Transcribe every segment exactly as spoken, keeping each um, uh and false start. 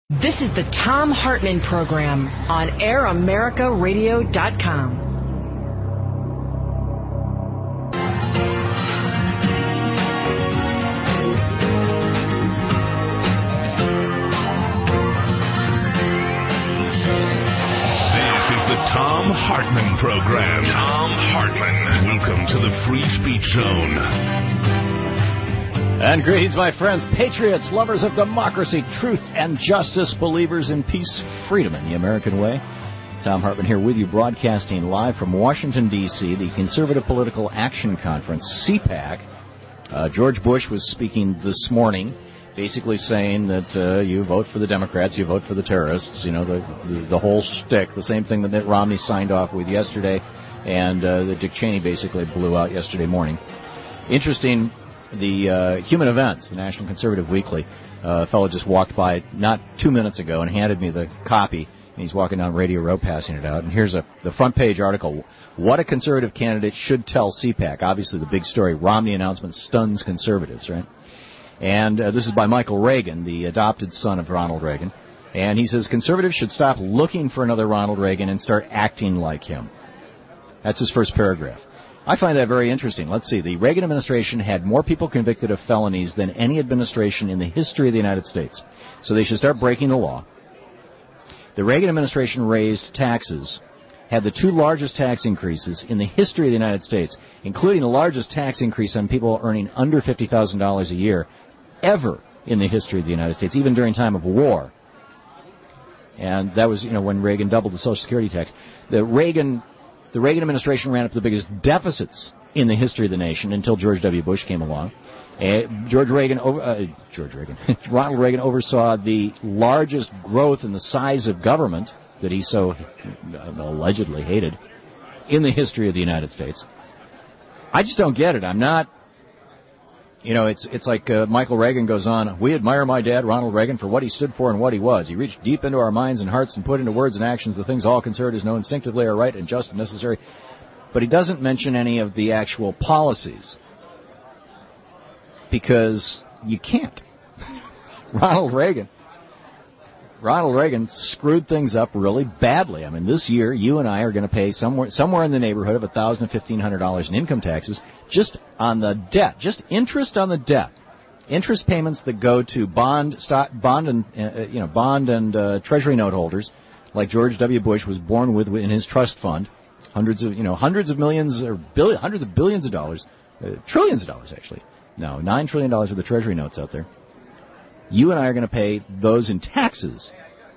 This is the Thom Hartmann Program on air america radio dot com. This is the Thom Hartmann Program. Thom Hartmann. Welcome to the Free Speech Zone. And greetings, my friends, patriots, lovers of democracy, truth, and justice, believers in peace, freedom, and the American way. Thom Hartmann here with you, broadcasting live from Washington, D C, the Conservative Political Action Conference, C PAC. Uh, George Bush was speaking this morning, basically saying that uh, you vote for the Democrats, you vote for the terrorists, you know, the, the, the whole shtick, the same thing that Mitt Romney signed off with yesterday, and uh, that Dick Cheney basically blew out yesterday morning. Interesting. The uh, Human Events, the National Conservative Weekly, uh, a fellow just walked by not two minutes ago and handed me the copy, and he's walking down Radio Row passing it out. And here's a the front page article, What a Conservative Candidate Should Tell C PAC. Obviously the big story, Romney announcement stuns conservatives, right? And uh, this is by Michael Reagan, the adopted son of Ronald Reagan. And he says, conservatives should stop looking for another Ronald Reagan and start acting like him. That's his first paragraph. I find that very interesting. Let's see. The Reagan administration had more people convicted of felonies than any administration in the history of the United States. So they should start breaking the law. The Reagan administration raised taxes, had the two largest tax increases in the history of the United States, including the largest tax increase on people earning under fifty thousand dollars a year ever in the history of the United States, even during time of war. And that was, you know, when Reagan doubled the Social Security tax. The Reagan... The Reagan administration ran up the biggest deficits in the history of the nation until George W. Bush came along. Uh, George Reagan, uh, George Reagan, Ronald Reagan oversaw the largest growth in the size of government that he so allegedly hated in the history of the United States. I just don't get it. I'm not, you know, it's it's like uh, Michael Reagan goes on, we admire my dad, Ronald Reagan, for what he stood for and what he was. He reached deep into our minds and hearts and put into words and actions the things all conservatives know instinctively are right and just and necessary. But he doesn't mention any of the actual policies, because you can't. Ronald Reagan. Ronald Reagan screwed things up really badly. I mean, this year, you and I are going to pay somewhere somewhere in the neighborhood of one thousand dollars to fifteen hundred dollars in income taxes just on the debt, just interest on the debt, interest payments that go to bond, stock, bond and uh, you know, bond and uh, Treasury note holders, like George W. Bush was born with in his trust fund, hundreds of you know hundreds of millions or billion, hundreds of billions of dollars, uh, trillions of dollars actually. No, nine trillion dollars worth of Treasury notes out there. You and I are going to pay those in taxes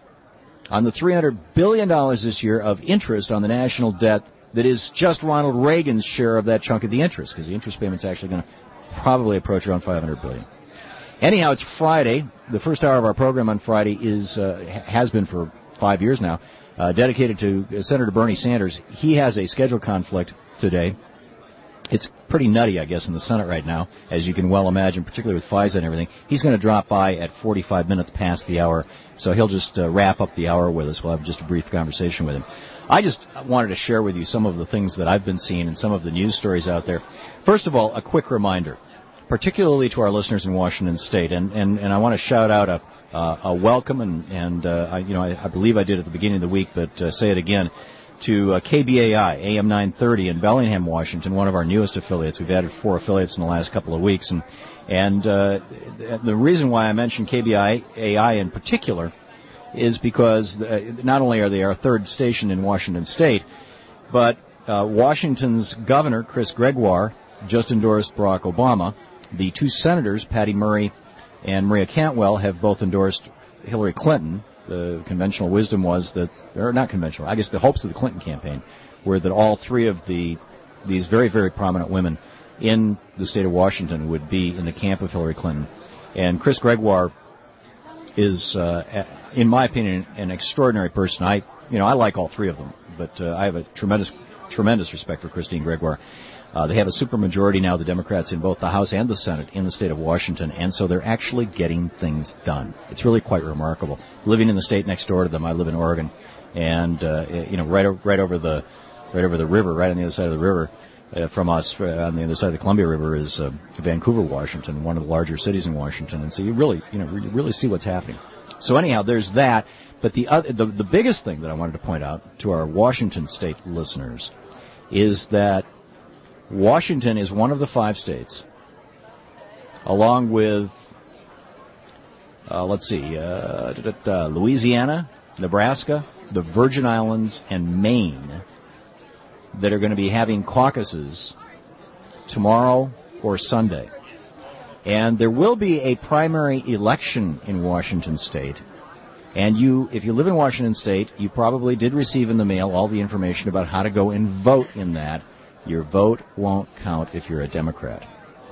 on the three hundred billion dollars this year of interest on the national debt that is just Ronald Reagan's share of that chunk of the interest, because the interest payment's actually going to probably approach around five hundred billion dollars. Anyhow, it's Friday. The first hour of our program on Friday is uh, has been for five years now, uh, dedicated to Senator Bernie Sanders. He has a schedule conflict today. It's pretty nutty, I guess, in the Senate right now, as you can well imagine, particularly with FISA and everything. He's going to drop by at forty-five minutes past the hour, so he'll just uh, wrap up the hour with us. We'll have just a brief conversation with him. I just wanted to share with you some of the things that I've been seeing and some of the news stories out there. First of all, a quick reminder, particularly to our listeners in Washington State, and, and, and I want to shout out a, uh, a welcome, and, and uh, I, you know, I, I believe I did at the beginning of the week, but uh, say it again, to uh, K B A I, A M nine thirty in Bellingham, Washington, one of our newest affiliates. We've added four affiliates in the last couple of weeks. And and uh, the reason why I mentioned K B A I in particular is because uh, not only are they our third station in Washington State, but uh, Washington's governor, Chris Gregoire, just endorsed Barack Obama. The two senators, Patty Murray and Maria Cantwell, have both endorsed Hillary Clinton. The conventional wisdom was that, or not conventional, I guess the hopes of the Clinton campaign were that all three of the these very, very prominent women in the state of Washington would be in the camp of Hillary Clinton. And Chris Gregoire is, uh, in my opinion, an extraordinary person. I, you know, I like all three of them, but uh, I have a tremendous, tremendous respect for Christine Gregoire. Uh, they have a supermajority now, the Democrats, in both the House and the Senate in the state of Washington, and so they're actually getting things done. It's really quite remarkable. Living in the state next door to them, I live in Oregon, and uh, you know, right right over the right over the river, right on the other side of the river, uh, from us for, on the other side of the Columbia River is uh, Vancouver, Washington, one of the larger cities in Washington, and so you really, you know, you really see what's happening. So anyhow, there's that. But the other, the, the biggest thing that I wanted to point out to our Washington state listeners is that Washington is one of the five states, along with, uh, let's see, uh, Louisiana, Nebraska, the Virgin Islands, and Maine, that are going to be having caucuses tomorrow or Sunday. And there will be a primary election in Washington state. And you, if you live in Washington state, you probably did receive in the mail all the information about how to go and vote in that. Your vote won't count if you're a Democrat.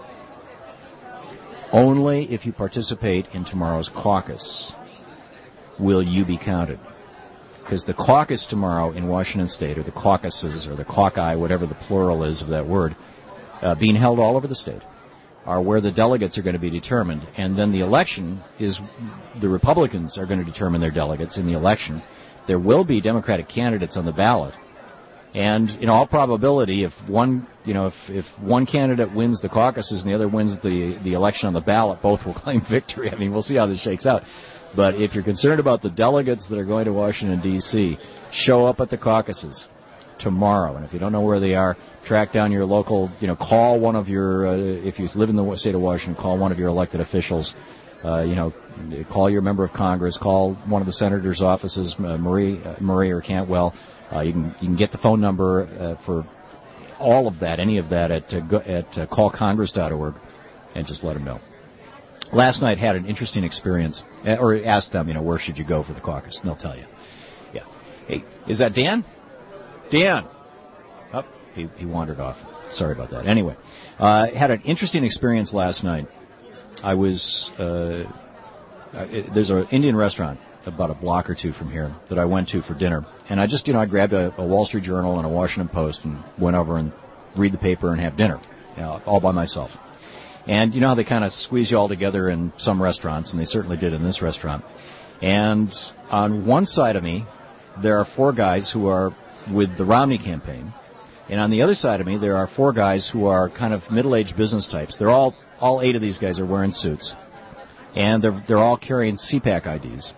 Only if you participate in tomorrow's caucus will you be counted. Because the caucus tomorrow in Washington state, or the caucuses, or the caucus, whatever the plural is of that word, uh, being held all over the state, are where the delegates are going to be determined. And then the election is, the Republicans are going to determine their delegates in the election. There will be Democratic candidates on the ballot. And in all probability, if one, you know, if, if one candidate wins the caucuses and the other wins the, the election on the ballot, both will claim victory. I mean, we'll see how this shakes out. But if you're concerned about the delegates that are going to Washington, D C, show up at the caucuses tomorrow. And if you don't know where they are, track down your local, you know, call one of your, uh, if you live in the state of Washington, call one of your elected officials. Uh, you know, call your member of Congress, call one of the senators' offices, uh, Marie, uh, Marie or Cantwell. Uh, you can you can get the phone number uh, for all of that, any of that, at uh, go, at uh, call congress dot org, and just let them know. Last night had an interesting experience, or asked them, you know, where should you go for the caucus, and they'll tell you. Yeah. Hey, is that Dan? Dan. Oh, he, he wandered off. Sorry about that. Anyway, uh, had an interesting experience last night. I was, uh, it, there's an Indian restaurant about a block or two from here that I went to for dinner. And I just, you know, I grabbed a, a Wall Street Journal and a Washington Post and went over and read the paper and have dinner, you know, all by myself. And you know how they kind of squeeze you all together in some restaurants, and they certainly did in this restaurant. And on one side of me, there are four guys who are with the Romney campaign. And on the other side of me, there are four guys who are kind of middle-aged business types. They're all, all eight of these guys are wearing suits. And they're, they're all carrying C PAC I Ds.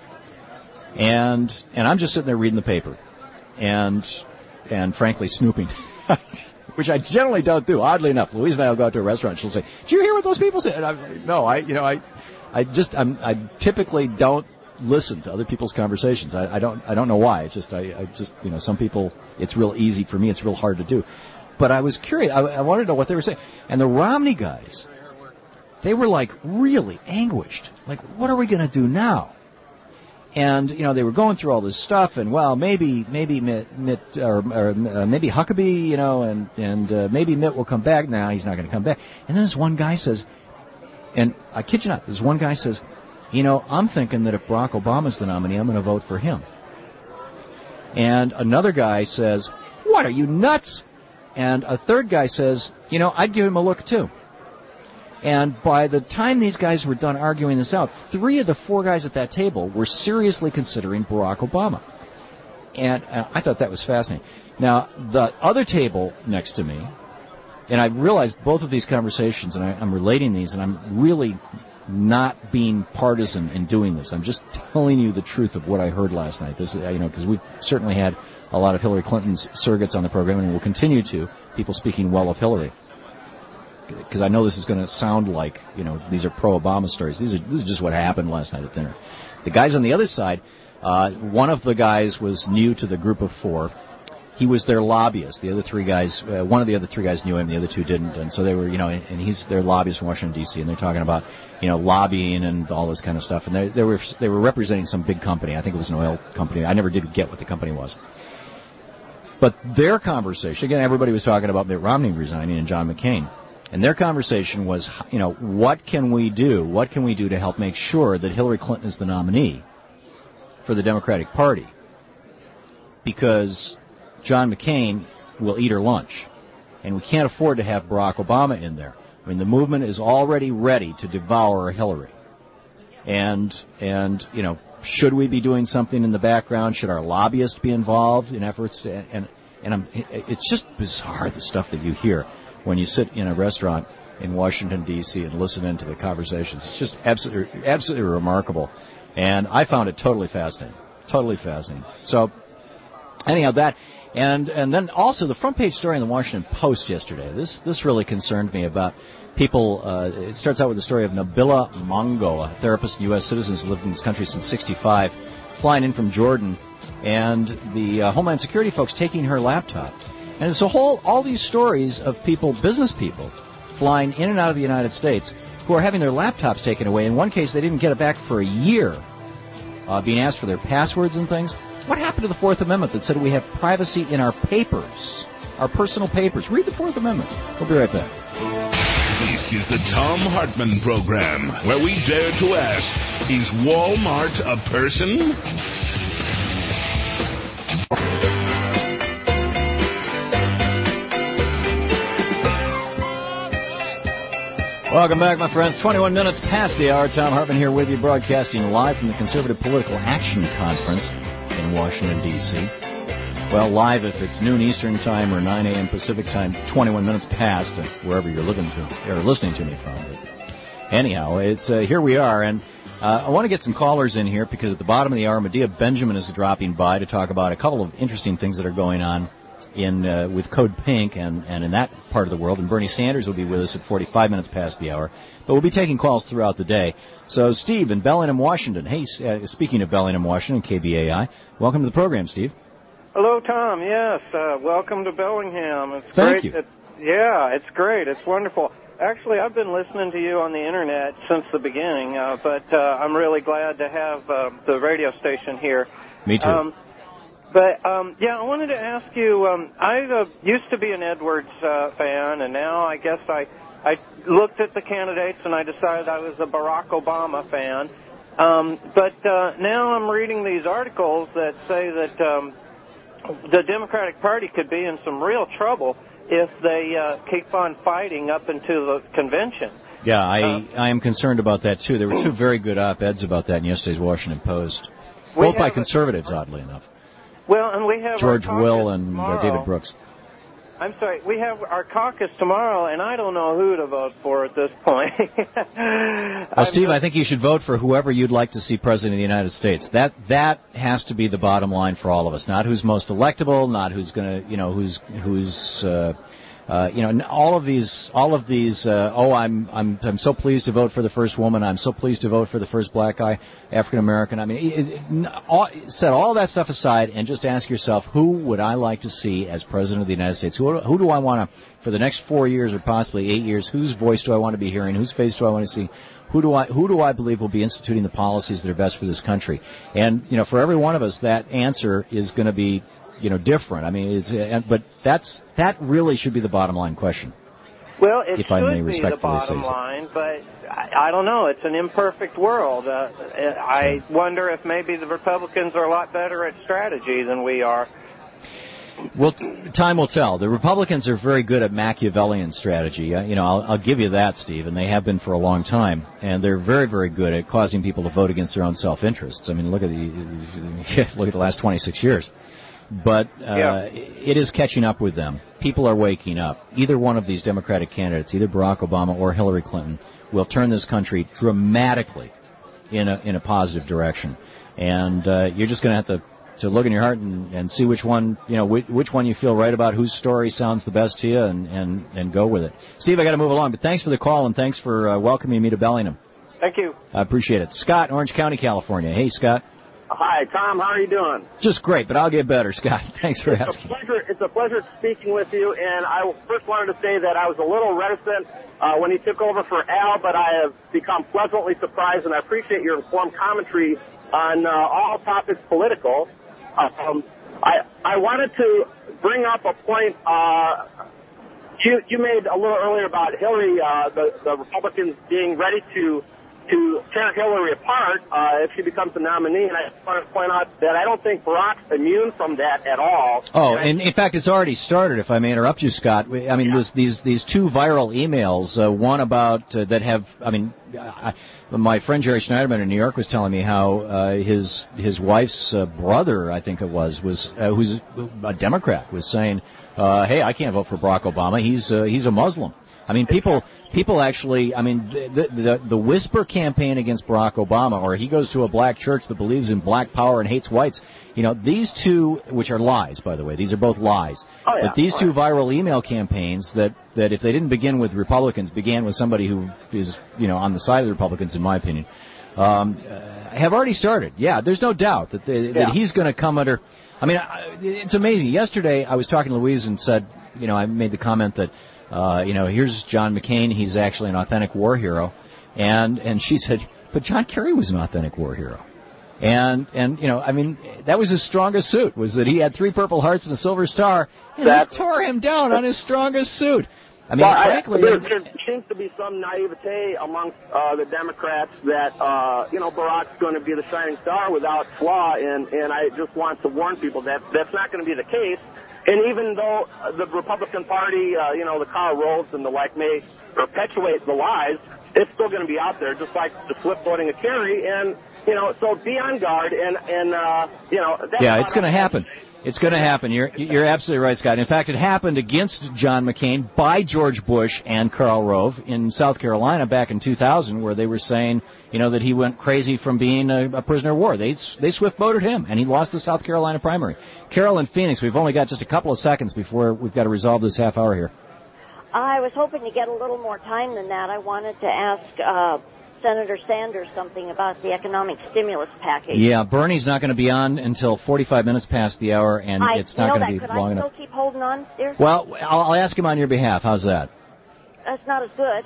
And and I'm just sitting there reading the paper, and and frankly snooping, which I generally don't do. Oddly enough, Louise and I will go out to a restaurant. She'll say, "Did you hear what those people said?" And I'm like, no, I you know I I just I'm, I typically don't listen to other people's conversations. I, I don't I don't know why. It's just I, I just you know some people it's real easy for me. It's real hard to do. But I was curious. I, I wanted to know what they were saying. And the Romney guys, they were like really anguished. Like, what are we going to do now? And, you know, they were going through all this stuff, and, well, maybe maybe Mitt, Mitt or, or uh, maybe Huckabee, you know, and, and uh, maybe Mitt will come back. Now he's not going to come back. And then this one guy says, and I kid you not, this one guy says, you know, I'm thinking that if Barack Obama's the nominee, I'm going to vote for him. And another guy says, what, are you nuts? And a third guy says, you know, I'd give him a look, too. And by the time these guys were done arguing this out, three of the four guys at that table were seriously considering Barack Obama. And uh, I thought that was fascinating. Now, the other table next to me, and I realized both of these conversations, and I, I'm relating these, and I'm really not being partisan in doing this. I'm just telling you the truth of what I heard last night. This, you know, because we've certainly had a lot of Hillary Clinton's surrogates on the program, and we'll continue to, people speaking well of Hillary. Because I know this is going to sound like, you know, these are pro-Obama stories. These are, this is just what happened last night at dinner. The guys on the other side, uh, one of the guys was new to the group of four. He was their lobbyist. The other three guys, uh, one of the other three guys knew him, the other two didn't. And so they were, you know, and he's their lobbyist from Washington, D C, and they're talking about, you know, lobbying and all this kind of stuff. And they, they were they were representing some big company. I think it was an oil company. I never did get what the company was. But their conversation, again, everybody was talking about Mitt Romney resigning and John McCain. And their conversation was, you know, what can we do? What can we do to help make sure that Hillary Clinton is the nominee for the Democratic Party? Because John McCain will eat her lunch. And we can't afford to have Barack Obama in there. I mean, the movement is already ready to devour Hillary. And, and you know, should we be doing something in the background? Should our lobbyists be involved in efforts to... And, and I'm, it's just bizarre, the stuff that you hear when you sit in a restaurant in Washington, D C and listen into the conversations. It's just absolutely, absolutely remarkable. And I found it totally fascinating. Totally fascinating. So, anyhow, that, and and then also the front page story in the Washington Post yesterday. This this really concerned me about people. Uh, it starts out with the story of Nabila Mongo, a therapist and U S citizen who's lived in this country since sixty-five, flying in from Jordan, and the uh, Homeland Security folks taking her laptop. And it's a whole, all these stories of people, business people, flying in and out of the United States who are having their laptops taken away. In one case, they didn't get it back for a year, uh, being asked for their passwords and things. What happened to the Fourth Amendment that said we have privacy in our papers, our personal papers? Read the Fourth Amendment. We'll be right back. This is the Thom Hartmann Program, where we dare to ask, is Walmart a person? Welcome back, my friends. twenty-one minutes past the hour. Thom Hartmann here with you, broadcasting live from the Conservative Political Action Conference in Washington, D C Well, live if it's noon Eastern Time or nine a.m. Pacific Time, twenty-one minutes past, uh, wherever you're living to, or listening to me from. But anyhow, it's uh, here we are, and uh, I want to get some callers in here because at the bottom of the hour, Medea Benjamin is dropping by to talk about a couple of interesting things that are going on in uh, with Code Pink and, and in that part of the world. And Bernie Sanders will be with us at forty-five minutes past the hour. But we'll be taking calls throughout the day. So, Steve in Bellingham, Washington. Hey, uh, speaking of Bellingham, Washington, K B A I, welcome to the program, Steve. Hello, Tom. Yes, uh, welcome to Bellingham. It's Thank great. you. It's, yeah, it's great. It's wonderful. Actually, I've been listening to you on the Internet since the beginning, uh, but uh, I'm really glad to have uh, the radio station here. Me too. Um, But, um, yeah, I wanted to ask you, um, I uh, used to be an Edwards uh, fan, and now I guess I, I looked at the candidates and I decided I was a Barack Obama fan. Um, but uh, now I'm reading these articles that say that um, the Democratic Party could be in some real trouble if they uh, keep on fighting up into the convention. Yeah, I, uh, I am concerned about that, too. There were two very good op-eds about that in yesterday's Washington Post, We both by have a- conservatives, oddly enough. Well, and we have George our Will caucus and uh, tomorrow. David Brooks. I'm sorry, we have our caucus tomorrow, and I don't know who to vote for at this point. Well, Steve, I think you should vote for whoever you'd like to see president of the United States. That that has to be the bottom line for all of us. Not who's most electable, not who's going to, you know, who's who's, uh, uh, you know, all of these, all of these. Uh, oh, I'm I'm I'm so pleased to vote for the first woman. I'm so pleased to vote for the first black guy, African American. I mean, it, it, all, set all that stuff aside and just ask yourself, who would I like to see as president of the United States? Who who do I want to, for the next four years or possibly eight years? Whose voice do I want to be hearing? Whose face do I want to see? Who do I who do I believe will be instituting the policies that are best for this country? And you know, for every one of us, that answer is going to be, you know, different. I mean, it's, uh, but that's that really should be the bottom line question. Well, it if should I may be the respectfully bottom say so. line, but I, I don't know. It's an imperfect world. Uh, I wonder if maybe the Republicans are a lot better at strategy than we are. Well, t- time will tell. The Republicans are very good at Machiavellian strategy. Uh, you know, I'll, I'll give you that, Steve, and they have been for a long time. And they're very, very good at causing people to vote against their own self-interests. I mean, look at the look at the last twenty-six years. But uh, Yeah. it is catching up with them. People are waking up. Either one of these Democratic candidates, either Barack Obama or Hillary Clinton, will turn this country dramatically in a in a positive direction. And uh, you're just going to have to to look in your heart and, and see which one, you know, which, which one you feel right about, whose story sounds the best to you, and, and, and go with it. Steve, I got to move along, but thanks for the call and thanks for uh, welcoming me to Bellingham. Thank you. I appreciate it. Scott, Orange County, California. Hey, Scott. Hi, Tom. How are you doing? Just great, but I'll get better, Scott. Thanks for it's asking. A pleasure, it's a pleasure speaking with you, and I first wanted to say that I was a little reticent uh, when he took over for Al, but I have become pleasantly surprised, and I appreciate your informed commentary on uh, all topics political. Um, I, I wanted to bring up a point uh, you, you made a little earlier about Hillary, uh, the, the Republicans being ready to to tear Hillary apart uh, if she becomes the nominee. And I just want to point out that I don't think Barack's immune from that at all. Oh, and, and in fact, it's already started, if I may interrupt you, Scott. I mean, yeah. this, these these two viral emails, uh, one about uh, that have, I mean, I, my friend Jerry Schneiderman in New York was telling me how uh, his his wife's uh, brother, I think it was, was uh, who's a Democrat, was saying, uh, hey, I can't vote for Barack Obama. He's uh, he's a Muslim. I mean, people people actually, I mean, the, the the whisper campaign against Barack Obama, or he goes to a black church that believes in black power and hates whites, you know, these two, which are lies, by the way, these are both lies. Oh, yeah. But these oh, two yeah. viral email campaigns that, that if they didn't begin with Republicans, began with somebody who is, you know, on the side of the Republicans, in my opinion, um, uh, have already started. Yeah, there's no doubt that, they, yeah. that he's going to come under, I mean, it's amazing. Yesterday I was talking to Louise and said, you know, I made the comment that, Uh, you know, here's John McCain. He's actually an authentic war hero. And and she said, but John Kerry was an authentic war hero. And, and you know, I mean, that was his strongest suit, was that he had three Purple Hearts and a Silver Star, and That's, they tore him down on his strongest suit. I mean, well, frankly... I, there, there seems to be some naivete amongst uh, the Democrats that, uh, you know, Barack's going to be the shining star without flaw, and, and I just want to warn people that that's not going to be the case. And even though the Republican Party, uh, you know, the Karl Roves and the like may perpetuate the lies, it's still going to be out there, just like the swift voting of Kerry. And, you know, so be on guard. And, and uh, you know, that's yeah, it's going to happen. It's going to happen. You're you're absolutely right, Scott. In fact, it happened against John McCain by George Bush and Karl Rove in South Carolina back in two thousand, where they were saying, you know, that he went crazy from being a, a prisoner of war. They they swift voted him, and he lost the South Carolina primary. Carol in Phoenix, we've only got just a couple of seconds before we've got to resolve this half hour here. I was hoping to get a little more time than that. I wanted to ask uh, Senator Sanders something about the economic stimulus package. Yeah, Bernie's not going to be on until forty-five minutes past the hour, and I it's not going to be Could long I enough. still keep holding on, dear? Well, I'll, I'll ask him on your behalf. How's that? That's not as good.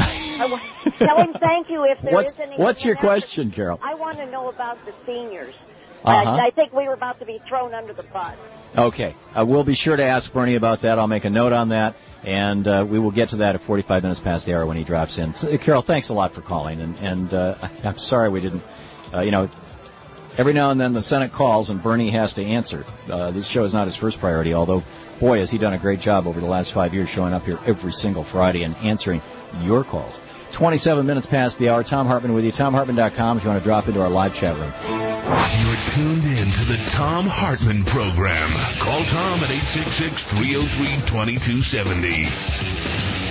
I w- tell him thank you if there what's, is any. What's your question, Carol? I want to know about the seniors. Uh-huh. I, I think we were about to be thrown under the bus. Okay. Uh, we'll be sure to ask Bernie about that. I'll make a note on that, and uh, we will get to that at forty-five minutes past the hour when he drops in. So, Carol, thanks a lot for calling, and, and uh, I'm sorry we didn't, uh, you know, every now and then the Senate calls and Bernie has to answer. Uh, this show is not his first priority, although, boy, has he done a great job over the last five years showing up here every single Friday and answering your calls. twenty-seven minutes past the hour. Tom Hartman with you. Tom Hartman dot com if you want to drop into our live chat room. You're tuned in to the Tom Hartman Program. Call Tom at eight six six, three oh three, two two seven oh.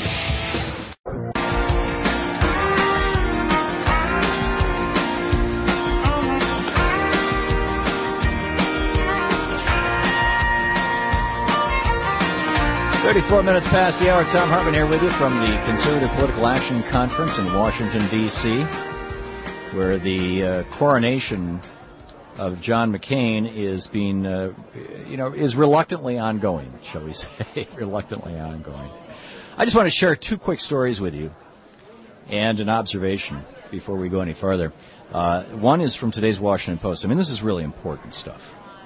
thirty-four minutes past the hour. Tom Hartman here with you from the Conservative Political Action Conference in Washington, D C, where the uh, coronation of John McCain is being, uh, you know, is reluctantly ongoing, shall we say, reluctantly ongoing. I just want to share two quick stories with you and an observation before we go any further. Uh, one is from today's Washington Post. I mean, this is really important stuff.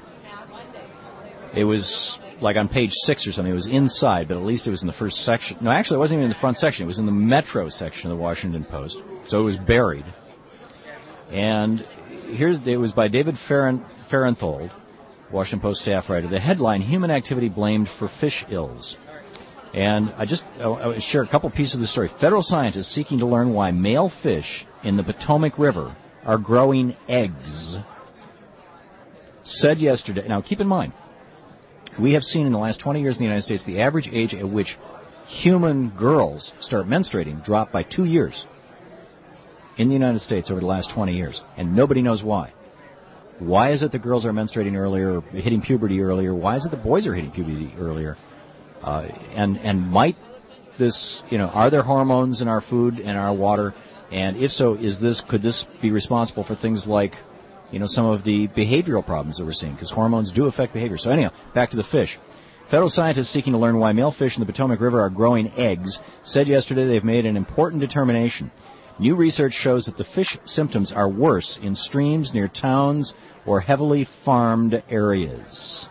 It was like on page six or something. It was inside, but at least it was in the first section. No, actually, it wasn't even in the front section. It was in the Metro section of the Washington Post. So it was buried. And here's it was by David Farenthold, Washington Post staff writer. The headline, Human Activity Blamed for Fish Ills. And I just I'll share a couple pieces of the story. Federal scientists seeking to learn why male fish in the Potomac River are growing eggs said yesterday. Now, keep in mind, we have seen in the last twenty years in the United States the average age at which human girls start menstruating drop by two years in the United States over the last twenty years, and nobody knows why. Why is it that girls are menstruating earlier, hitting puberty earlier? Why is it that boys are hitting puberty earlier? Uh, and and might this, you know, are there hormones in our food and our water? And if so, is this could this be responsible for things like, you know, some of the behavioral problems that we're seeing? Because hormones do affect behavior. So anyhow, back to the fish. Federal scientists seeking to learn why male fish in the Potomac River are growing eggs said yesterday they've made an important determination. New research shows that the fish symptoms are worse in streams near towns or heavily farmed areas.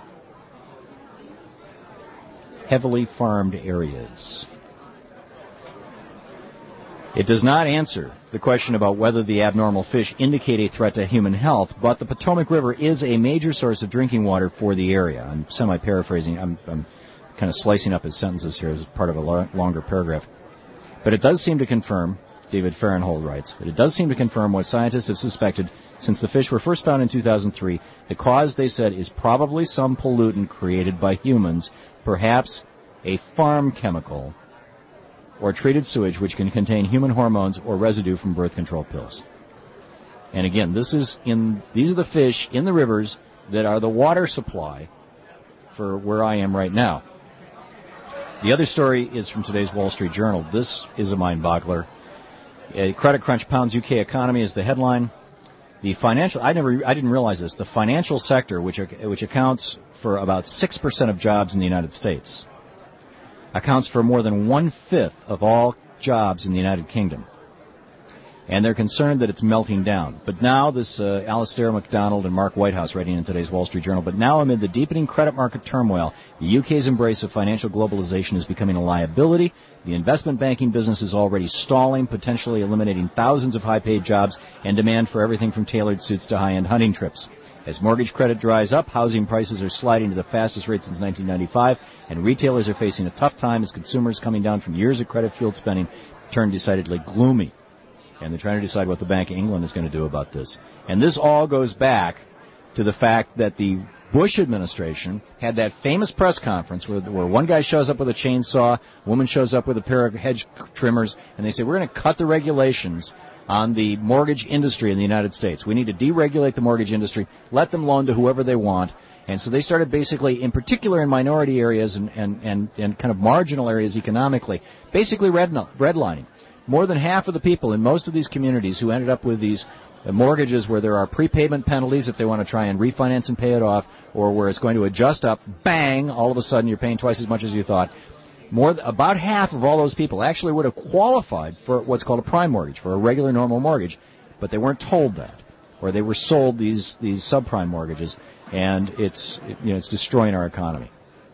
Heavily farmed areas. It does not answer the question about whether the abnormal fish indicate a threat to human health, but the Potomac River is a major source of drinking water for the area. I'm semi-paraphrasing. I'm, I'm kind of slicing up his sentences here as part of a lo- longer paragraph. But it does seem to confirm, David Fahrenhold writes, but it does seem to confirm what scientists have suspected since the fish were first found in two thousand three. The cause, they said, is probably some pollutant created by humans, perhaps a farm chemical or treated sewage which can contain human hormones or residue from birth control pills. And again, this is in these are the fish in the rivers that are the water supply for where I am right now. The other story is from today's Wall Street Journal. This is a mind-boggler. A credit crunch pounds U K economy is the headline. The financial I never I didn't realize this. The financial sector, which which accounts for about six percent of jobs in the United States, accounts for more than one-fifth of all jobs in the United Kingdom. And they're concerned that it's melting down. But now this, uh, Alistair MacDonald and Mark Whitehouse writing in today's Wall Street Journal, but now amid the deepening credit market turmoil, the U K's embrace of financial globalization is becoming a liability. The investment banking business is already stalling, potentially eliminating thousands of high-paid jobs and demand for everything from tailored suits to high-end hunting trips. As mortgage credit dries up, housing prices are sliding to the fastest rate since nineteen ninety-five, and retailers are facing a tough time as consumers coming down from years of credit-fueled spending turn decidedly gloomy. And they're trying to decide what the Bank of England is going to do about this. And this all goes back to the fact that the Bush administration had that famous press conference where, where one guy shows up with a chainsaw, a woman shows up with a pair of hedge trimmers, and they say, we're going to cut the regulations on the mortgage industry in the United States. We need to deregulate the mortgage industry, let them loan to whoever they want. And so they started basically, in particular in minority areas and, and, and, and kind of marginal areas economically, basically red, redlining. More than half of the people in most of these communities who ended up with these mortgages where there are prepayment penalties if they want to try and refinance and pay it off, or where it's going to adjust up, bang, all of a sudden you're paying twice as much as you thought. More, about half of all those people actually would have qualified for what's called a prime mortgage, for a regular normal mortgage, but they weren't told that, or they were sold these these subprime mortgages, and it's you know it's destroying our economy.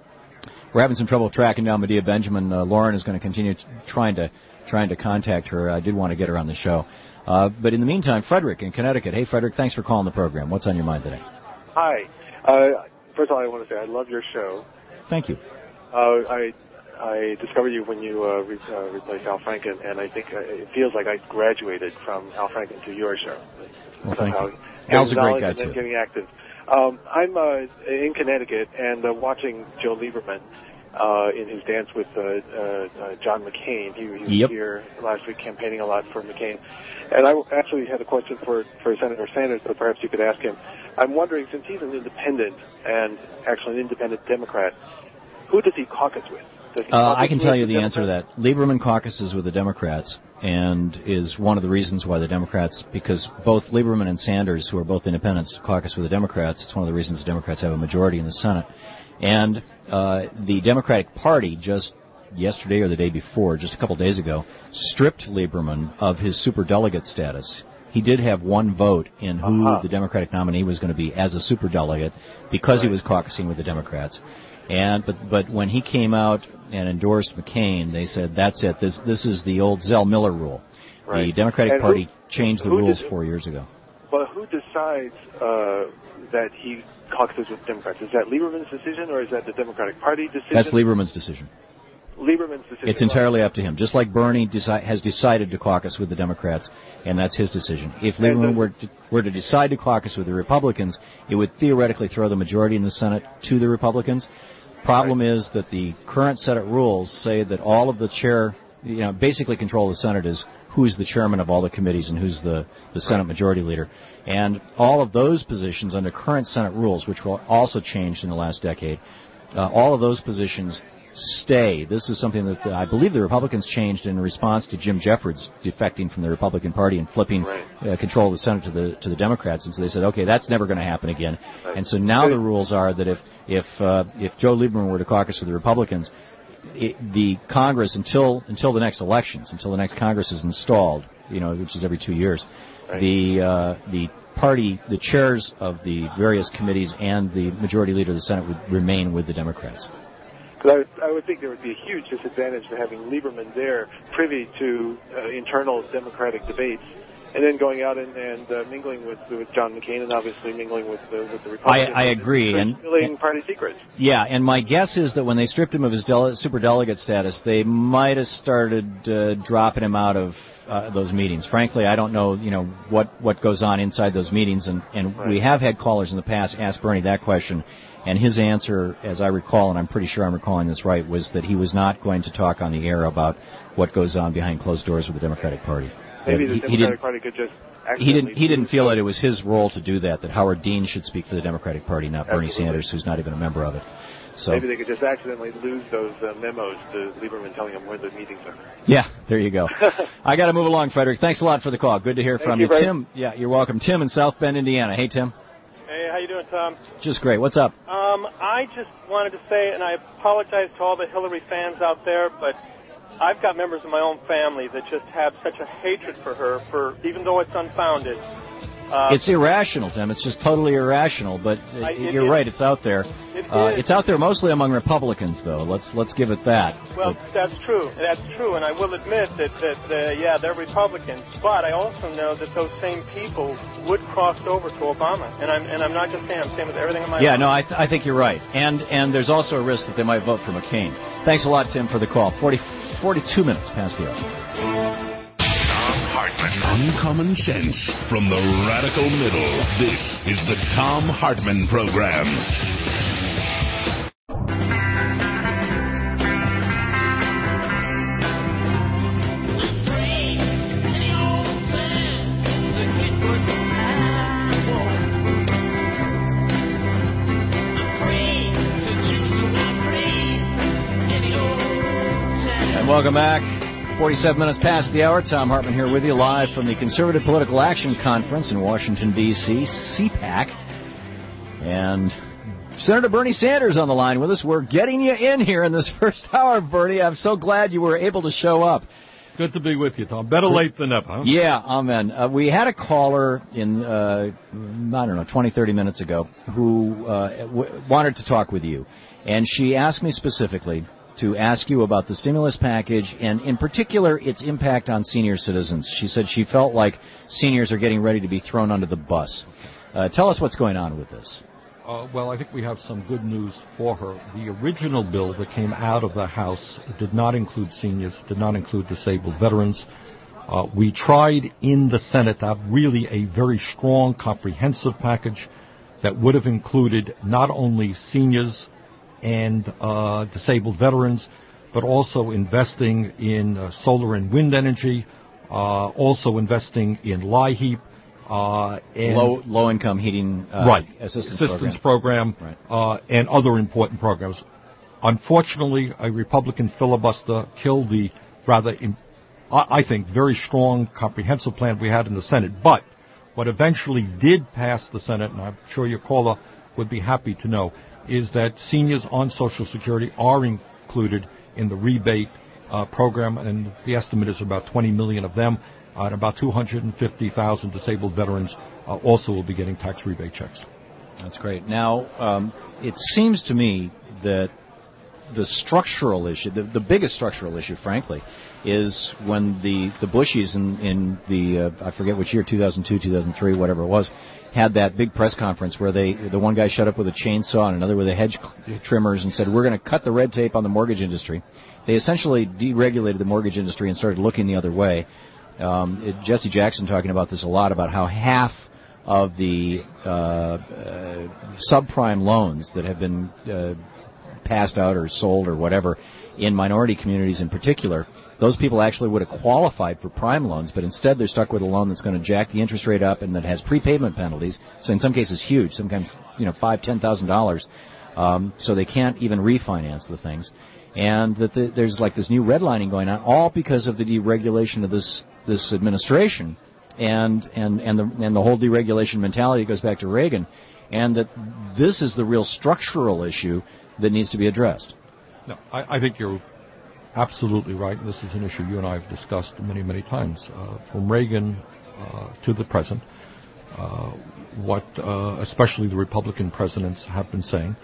We're having some trouble tracking down Medea Benjamin. Uh, Lauren is going to continue t- trying to trying to contact her. I did want to get her on the show, uh, but in the meantime, Frederick in Connecticut. Hey, Frederick, thanks for calling the program. What's on your mind today? Hi. Uh, first of all, I want to say I love your show. Thank you. Uh, I. I discovered you when you uh, re- uh, replaced Al Franken, and I think uh, it feels like I graduated from Al Franken to your show. Well, thank Somehow, you. Al's a great guy, and then too. Getting active. Um, I'm uh, in Connecticut and uh, watching Joe Lieberman uh, in his dance with uh, uh, uh, John McCain. He, he was Yep. here last week campaigning a lot for McCain. And I actually had a question for, for Senator Sanders, but perhaps you could ask him. I'm wondering, since he's an independent and actually an independent Democrat, who does he caucus with? Uh, I can tell you the answer to that. Lieberman caucuses with the Democrats and is one of the reasons why the Democrats, because both Lieberman and Sanders, who are both independents, caucus with the Democrats, it's one of the reasons the Democrats have a majority in the Senate. And uh, the Democratic Party just yesterday or the day before, just a couple days ago, stripped Lieberman of his superdelegate status. He did have one vote in who uh-huh. the Democratic nominee was going to be as a superdelegate because right. he was caucusing with the Democrats. And but but when he came out and endorsed McCain, they said that's it. This this is the old Zell Miller rule. Right. The Democratic and Party who, changed the rules four years ago. But who decides uh, that he caucuses with Democrats? Is that Lieberman's decision, or is that the Democratic Party decision? That's Lieberman's decision. Lieberman's decision. It's entirely up to him. Just like Bernie deci- has decided to caucus with the Democrats, and that's his decision. If Lieberman were to, were to decide to caucus with the Republicans, it would theoretically throw the majority in the Senate to the Republicans. Problem right. is that the current Senate rules say that all of the chair, you know, basically control of the Senate is who's the chairman of all the committees and who's the, the Senate right. majority leader. And all of those positions under current Senate rules, which were also changed in the last decade, uh, all of those positions stay. This is something that the, I believe the Republicans changed in response to Jim Jeffords defecting from the Republican Party and flipping right. uh, control of the Senate to the to the Democrats. And so they said, okay, that's never going to happen again. Right. And so now the rules are that if if uh, if Joe Lieberman were to caucus with the Republicans, it, the Congress until until the next elections, until the next Congress is installed, you know, which is every two years, right. the uh, the party, the chairs of the various committees and the majority leader of the Senate would remain with the Democrats. Because I, would- I would think there would be a huge disadvantage to having Lieberman there, privy to uh, internal Democratic debates, and then going out and, and uh, mingling with, with John McCain and obviously mingling with, uh, with the Republicans. I, I agree. And spilling and, party secrets. Yeah, and my guess is that when they stripped him of his dele- superdelegate status, they might have started uh, dropping him out of uh, those meetings. Frankly, I don't know, you know, what, what goes on inside those meetings, and, and Right. we have had callers in the past ask Bernie that question, and his answer, as I recall, and I'm pretty sure I'm recalling this right, was that he was not going to talk on the air about what goes on behind closed doors with the Democratic Party. Maybe He- the he Democratic didn't- Party could just He didn't. He didn't feel that that it was his role to do that. That Howard Dean should speak for the Democratic Party, not Bernie Absolutely. Sanders, who's not even a member of it. So Maybe they could just accidentally lose those uh, memos to Lieberman telling them where the meetings are. yeah, there you go. I got to move along, Frederick. Thanks a lot for the call. Good to hear Thank from you, you, Brad. Tim. Yeah, you're welcome, Tim in South Bend, Indiana. Hey, Tim. Hey, how you doing, Tom? Just great. What's up? Um, I just wanted to say, and I apologize to all the Hillary fans out there, but I've got members of my own family that just have such a hatred for her, for even though it's unfounded. Uh, It's irrational, Tim. It's just totally irrational. But uh, I- it you're is. right. It's out there. It Uh, is. it's out there mostly among Republicans, though. Let's let's give it that. Well, But- that's true. That's true, and I will admit that, that uh, yeah, they're Republicans. But I also know that those same people would cross over to Obama, and I'm and I'm not just saying. I'm saying with everything in my Yeah, life. no, I, th- I think you're right. And and there's also a risk that they might vote for McCain. Thanks a lot, Tim, for the call. forty, forty-two minutes past the hour. Tom Hartman. Uncommon sense from the radical middle. This is the Tom Hartman Program. And welcome back. forty-seven minutes past the hour. Tom Hartman here with you live from the Conservative Political Action Conference in Washington, D C, C PAC. And Senator Bernie Sanders on the line with us. We're getting you in here in this first hour, Bernie. I'm so glad you were able to show up. Good to be with you, Tom. Better late than never, huh? Yeah, amen. Uh, we had a caller in, uh, I don't know, twenty, thirty minutes ago who uh, w- wanted to talk with you. And she asked me specifically to ask you about the stimulus package and, in particular, its impact on senior citizens. She said she felt like seniors are getting ready to be thrown under the bus. Uh, tell us what's going on with this. Uh, well, I think we have some good news for her. The original bill that came out of the House did not include seniors, did not include disabled veterans. Uh, we tried in the Senate to have really a very strong, comprehensive package that would have included not only seniors and uh, disabled veterans, but also investing in uh, solar and wind energy, uh, also investing in LIHEAP, uh, and Low, low-income heating uh, right. assistance, assistance program. program, Right. uh, and other important programs. Unfortunately, a Republican filibuster killed the rather, im- I I think, very strong, comprehensive plan we had in the Senate. But what eventually did pass the Senate, and I'm sure your caller would be happy to know, is that seniors on Social Security are included in the rebate uh, program, and the estimate is about twenty million of them. Uh, and about two hundred fifty thousand disabled veterans uh, also will be getting tax rebate checks. That's great. Now, um, it seems to me that the structural issue, the, the biggest structural issue, frankly, is when the, the Bushies in, in the, uh, I forget which year, two thousand two, two thousand three, whatever it was, had that big press conference where they, the one guy showed up with a chainsaw and another with a hedge trimmers and said, we're going to cut the red tape on the mortgage industry. They essentially deregulated the mortgage industry and started looking the other way. Um, it, Jesse Jackson talking about this a lot, about how half of the uh, uh, subprime loans that have been uh, passed out or sold or whatever in minority communities in particular, those people actually would have qualified for prime loans, but instead they're stuck with a loan that's going to jack the interest rate up and that has prepayment penalties, so in some cases huge, sometimes, you know, five, ten thousand dollars, um, so they can't even refinance the things. And that the, there's like this new redlining going on, all because of the deregulation of this this administration, and and and the and the whole deregulation mentality goes back to Reagan, and that this is the real structural issue that needs to be addressed. No, I, I think you're absolutely right. This is an issue you and I have discussed many, many times, uh, from Reagan uh, to the present. Uh, what uh, especially the Republican presidents have been saying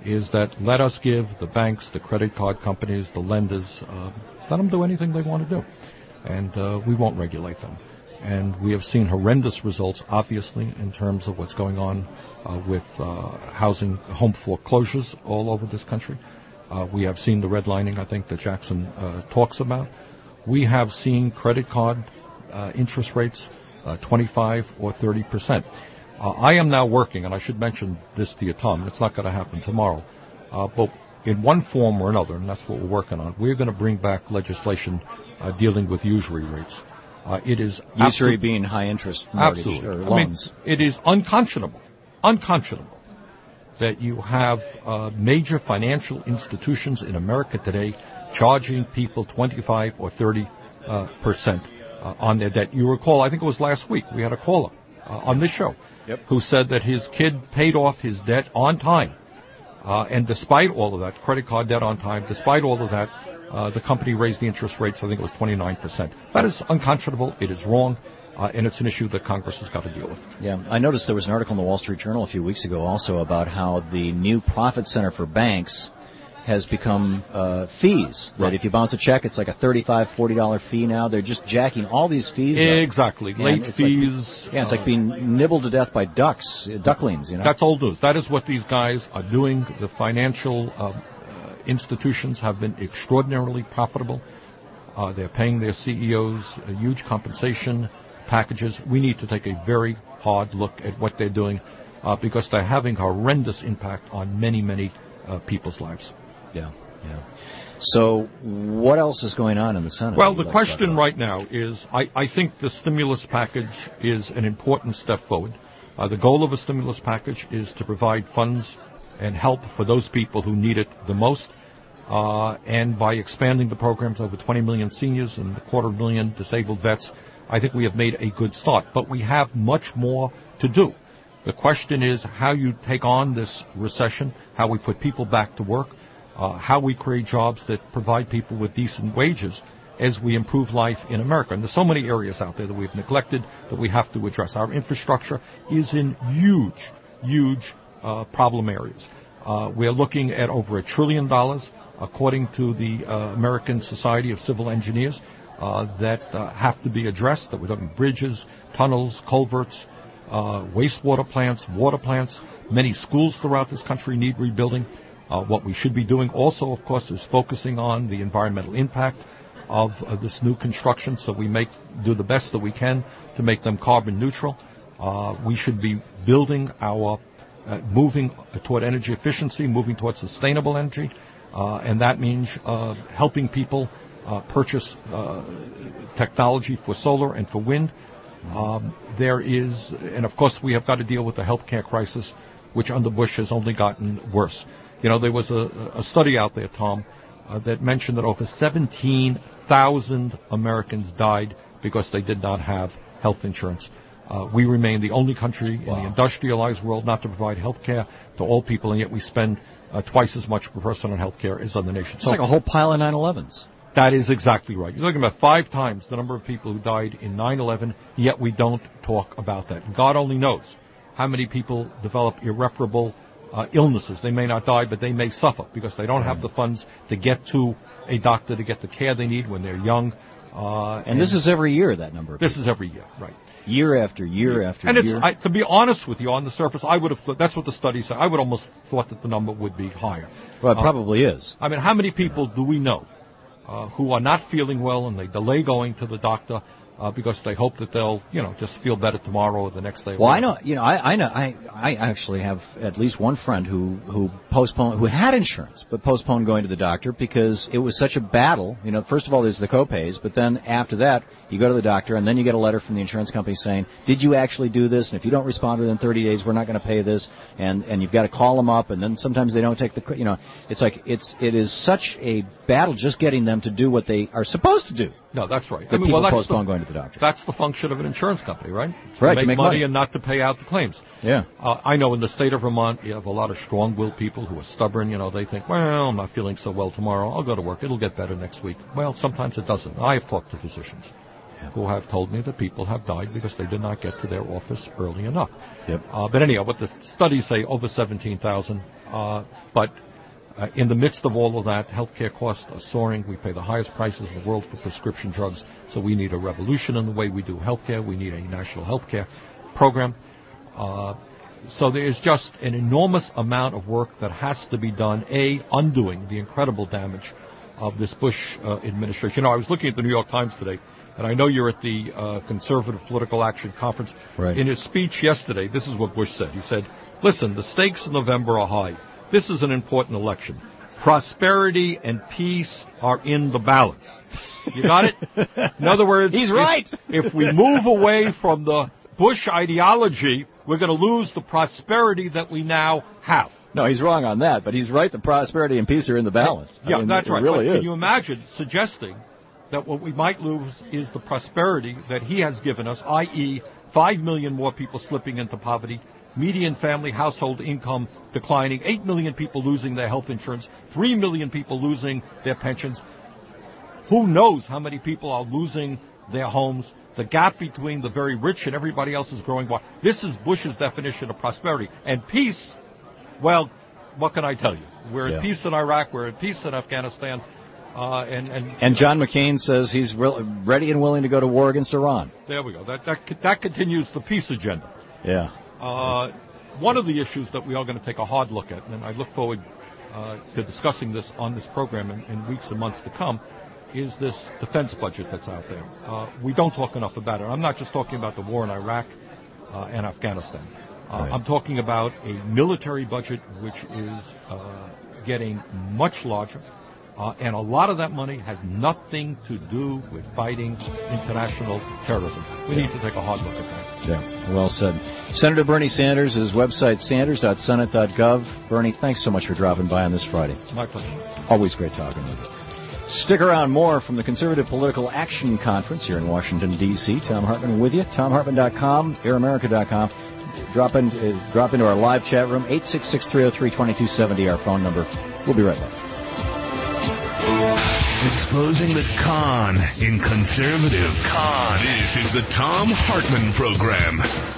is that let us give the banks, the credit card companies, the lenders, uh, let them do anything they want to do. And uh, we won't regulate them. And we have seen horrendous results, obviously, in terms of what's going on uh, with uh, housing, home foreclosures all over this country. Uh, we have seen the redlining, I think, that Jackson uh, talks about. We have seen credit card uh, interest rates uh, twenty-five or thirty percent. Uh, I am now working, and I should mention this to you, Tom, it's not going to happen tomorrow, uh, but in one form or another, and that's what we're working on, we're going to bring back legislation uh, dealing with usury rates. Uh, it is usury being high interest mortgage absolutely. or I loans. mean, it is unconscionable, unconscionable that you have uh, major financial institutions in America today charging people twenty-five or thirty uh, percent uh, on their debt. You recall, I think it was last week, we had a caller uh, on this show yep. who said that his kid paid off his debt on time. Uh, and despite all of that, credit card debt on time, despite all of that, uh, the company raised the interest rates, I think it was twenty-nine percent. That is unconscionable. It is wrong. Uh, and it's an issue that Congress has got to deal with. Yeah, I noticed there was an article in the Wall Street Journal a few weeks ago also about how the new profit center for banks has become uh, fees. Right. That if you bounce a check, it's like a thirty-five dollars, forty dollars fee now. They're just jacking all these fees up. Exactly. Late fees. Like, yeah, it's uh, like being nibbled to death by ducks, uh, ducklings, you know. That's old news. That is what these guys are doing. The financial uh, uh, institutions have been extraordinarily profitable. Uh, they're paying their C E Os a huge compensation packages. We need to take a very hard look at what they're doing uh, because they're having horrendous impact on many, many uh, people's lives. Yeah, yeah. So what else is going on in the Senate? Well, the question right now is, I, I think the stimulus package is an important step forward. Uh, the goal of a stimulus package is to provide funds and help for those people who need it the most. Uh, and by expanding the programs over twenty million seniors and a quarter million disabled vets, I think we have made a good start. But we have much more to do. The question is how you take on this recession, how we put people back to work, uh, how we create jobs that provide people with decent wages as we improve life in America. And there's so many areas out there that we've neglected that we have to address. Our infrastructure is in huge, huge uh, problem areas. Uh, we're looking at over a trillion dollars, according to the uh, American Society of Civil Engineers, uh, that uh, have to be addressed, that we're talking bridges, tunnels, culverts, uh, wastewater plants, water plants. Many schools throughout this country need rebuilding. Uh, what we should be doing also, of course, is focusing on the environmental impact of uh, this new construction, so we make do the best that we can to make them carbon neutral. Uh, we should be building our, uh, moving toward energy efficiency, moving toward sustainable energy, uh, and that means uh, helping people uh, purchase uh, technology for solar and for wind. Um, there is, and of course, we have got to deal with the healthcare crisis, which under Bush has only gotten worse. You know, there was a, a study out there, Tom, uh, that mentioned that over seventeen thousand Americans died because they did not have health insurance. Uh, we remain the only country wow. in the industrialized world not to provide health care to all people, and yet we spend uh, twice as much per person on health care as other nations. It's so, like a whole pile of nine elevens. That is exactly right. You're looking at five times the number of people who died in nine eleven, yet we don't talk about that. And God only knows how many people develop irreparable uh, illnesses. They may not die, but they may suffer because they don't have the funds to get to a doctor to get the care they need when they're young. Uh, and, and this is every year, that number of This people. is every year, right. Year after year after and year. And it's, I, to be honest with you, on the surface, I would have thought, that's what the study said. I would almost thought that the number would be higher. Well, it uh, probably is. I mean, how many people do we know uh, who are not feeling well and they delay going to the doctor uh, because they hope that they'll, you know, just feel better tomorrow or the next day? Well, I know, you know, I, I know, I, I actually have at least one friend who, who postponed, who had insurance, but postponed going to the doctor because it was such a battle. You know, first of all, there's the co-pays, but then after that, you go to the doctor, and then you get a letter from the insurance company saying, did you actually do this? And if you don't respond within thirty days, we're not going to pay this. And, and you've got to call them up, and then sometimes they don't take the, you know, it's like, it's, it is such a battle just getting them to do what they are supposed to do. No, that's right. That I mean, people well, that's postpone the, going to the doctor. That's the function of an insurance company, right? It's right, to make, to make money, money and not to pay out the claims. Yeah. Uh, I know in the state of Vermont, you have a lot of strong-willed people who are stubborn. You know, they think, well, I'm not feeling so well tomorrow. I'll go to work. It'll get better next week. Well, sometimes it doesn't. I have talked to physicians. who have told me that people have died because they did not get to their office early enough. Yep. Uh, but anyhow, what the studies say, over seventeen thousand. Uh, but uh, in the midst of all of that, healthcare costs are soaring. We pay the highest prices in the world for prescription drugs, so we need a revolution in the way we do healthcare. We need a national healthcare program. Uh, so there is just an enormous amount of work that has to be done, A, undoing the incredible damage of this Bush uh, administration. You know, I was looking at the New York Times today, and I know you're at the uh, Conservative Political Action Conference. Right. In his speech yesterday, this is what Bush said. He said, listen, the stakes in November are high. This is an important election. Prosperity and peace are in the balance. You got it? In other words, he's right. If, if we move away from the Bush ideology, we're going to lose the prosperity that we now have. No, he's wrong on that, but he's right. The prosperity and peace are in the balance. Yeah, I mean, that's it right. really but is. Can you imagine suggesting that what we might lose is the prosperity that he has given us, that is, five million more people slipping into poverty, median family household income declining, eight million people losing their health insurance, three million people losing their pensions. Who knows how many people are losing their homes? The gap between the very rich and everybody else is growing. This is Bush's definition of prosperity. And peace, well, what can I tell you? We're yeah. at peace in Iraq. We're at peace in Afghanistan. Uh, and, and, and John McCain says he's re- ready and willing to go to war against Iran. There we go. That that, that continues the peace agenda. Yeah. Uh, one of the issues that we are going to take a hard look at, and I look forward uh, to discussing this on this program in, in weeks and months to come, is this defense budget that's out there. Uh, we don't talk enough about it. I'm not just talking about the war in Iraq uh, and Afghanistan. Uh, right. I'm talking about a military budget which is uh, getting much larger. Uh, and a lot of that money has nothing to do with fighting international terrorism. We yeah. need to take a hard look at that. Yeah, well said. Senator Bernie Sanders, his website, sanders dot senate dot gov. Bernie, thanks so much for dropping by on this Friday. My pleasure. Always great talking with you. Stick around, more from the Conservative Political Action Conference here in Washington, D C Tom Hartman with you, tom hartman dot com, air america dot com. Drop, in, uh, drop into our live chat room, eight six six, three oh three, two two seven oh, our phone number. We'll be right back. Exposing the con in conservative. Con. This is the Tom Hartman Program.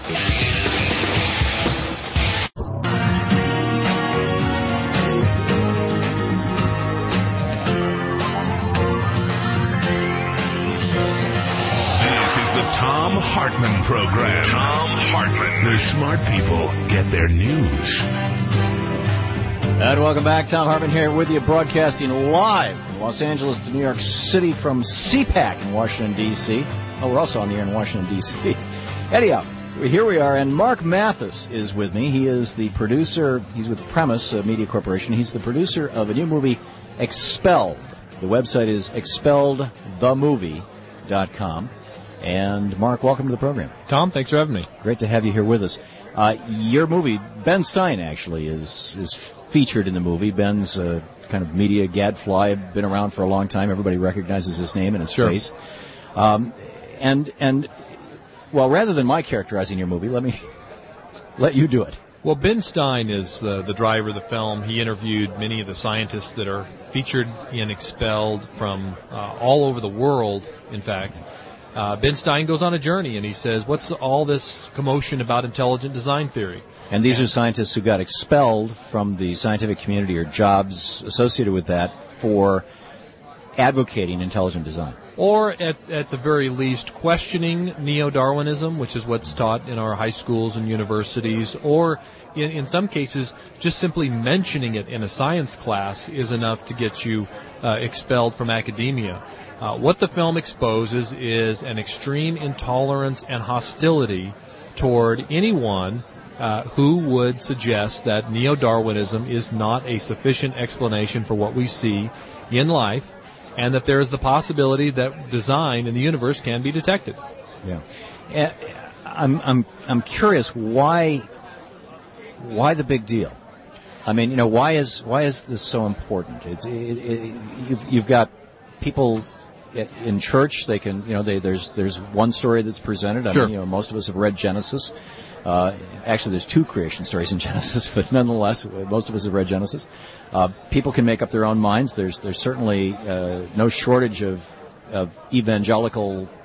This is the Tom Hartman Program. Tom Hartman. Where smart people get their news. And welcome back. Tom Hartman here with you, broadcasting live from Los Angeles to New York City from C PAC in Washington, D C Oh, we're also on the air in Washington, D C Anyhow, here we are, and Mark Mathis is with me. He is the producer. He's with Premise uh, Media Corporation. He's the producer of a new movie, Expelled. The website is expelled the movie dot com. And, Mark, welcome to the program. Tom, thanks for having me. Great to have you here with us. Uh, your movie, Ben Stein, actually, is is featured in the movie. Ben's a kind of media gadfly, been around for a long time. Everybody recognizes his name and his sure. face. Um, and, and, well, rather than my characterizing your movie, let me let you do it. Well, Ben Stein is uh, the driver of the film. He interviewed many of the scientists that are featured in Expelled from uh, all over the world, in fact. Uh, Ben Stein goes on a journey, and he says, what's all this commotion about intelligent design theory? And these are scientists who got expelled from the scientific community or jobs associated with that for advocating intelligent design. Or, at, at the very least, questioning neo-Darwinism, which is what's taught in our high schools and universities, or, in, in some cases, just simply mentioning it in a science class is enough to get you uh, expelled from academia. Uh, what the film exposes is an extreme intolerance and hostility toward anyone uh, who would suggest that neo-Darwinism is not a sufficient explanation for what we see in life, and that there is the possibility that design in the universe can be detected. Yeah, uh, I'm I'm I'm curious why why the big deal. I mean, you know, why is why is this so important? It's it, it, you've you've got people in church. They can, you know, they, there's there's one story that's presented. I sure. mean, you know, most of us have read Genesis. Uh, actually, there's two creation stories in Genesis, but nonetheless, most of us have read Genesis. Uh, people can make up their own minds. There's there's certainly uh, no shortage of, of evangelical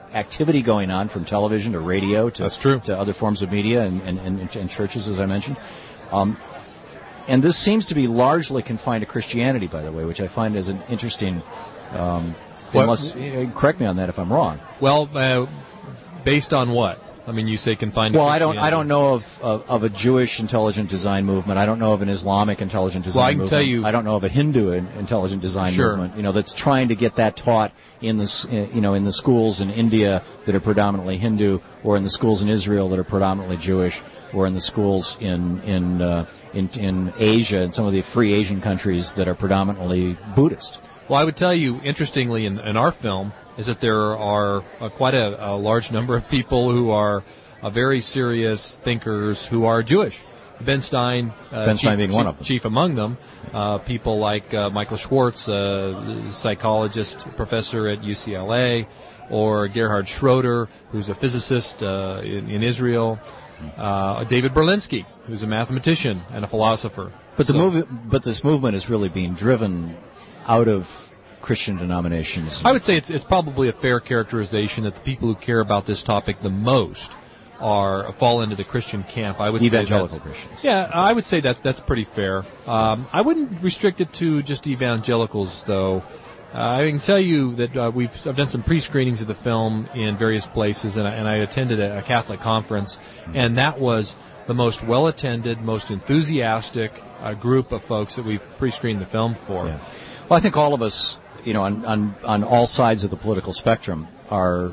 activity going on from television to radio to, That's true. to other forms of media and, and, and, and churches, as I mentioned. Um, and this seems to be largely confined to Christianity, by the way, which I find is an interesting... Um, unless, uh, correct me on that if I'm wrong. Well, uh, based on what? I mean, you say confined to Well, I don't. Christianity. I don't know of, of of a Jewish intelligent design movement. I don't know of an Islamic intelligent design well, I can movement. tell you. I don't know of a Hindu intelligent design Sure. movement. You know, that's trying to get that taught in the s- you know in the schools in India that are predominantly Hindu, or in the schools in Israel that are predominantly Jewish, or in the schools in in uh, in, in Asia and some of the free Asian countries that are predominantly Buddhist. Well, I would tell you, interestingly, in, in our film, is that there are uh, quite a, a large number of people who are uh, very serious thinkers who are Jewish. Ben Stein, uh, Ben chief, Stein being chief, one of them. chief among them. Uh, people like uh, Michael Schwartz, uh, psychologist, professor at U C L A, or Gerhard Schroeder, who's a physicist uh, in, in Israel. Uh, David Berlinski, who's a mathematician and a philosopher. But the So- move, but this movement is really being driven out of Christian denominations. I would say it's it's probably a fair characterization that the people who care about this topic the most are fall into the Christian camp. I would Evangelical say that's, Christians. Yeah, I would say that that's pretty fair. Um, I wouldn't restrict it to just evangelicals, though. Uh, I can tell you that uh, we've I've done some pre-screenings of the film in various places, and I, and I attended a, a Catholic conference, and that was the most well-attended, most enthusiastic uh, group of folks that we've pre-screened the film for. Yeah. Well, I think all of us, you know, on, on on all sides of the political spectrum, are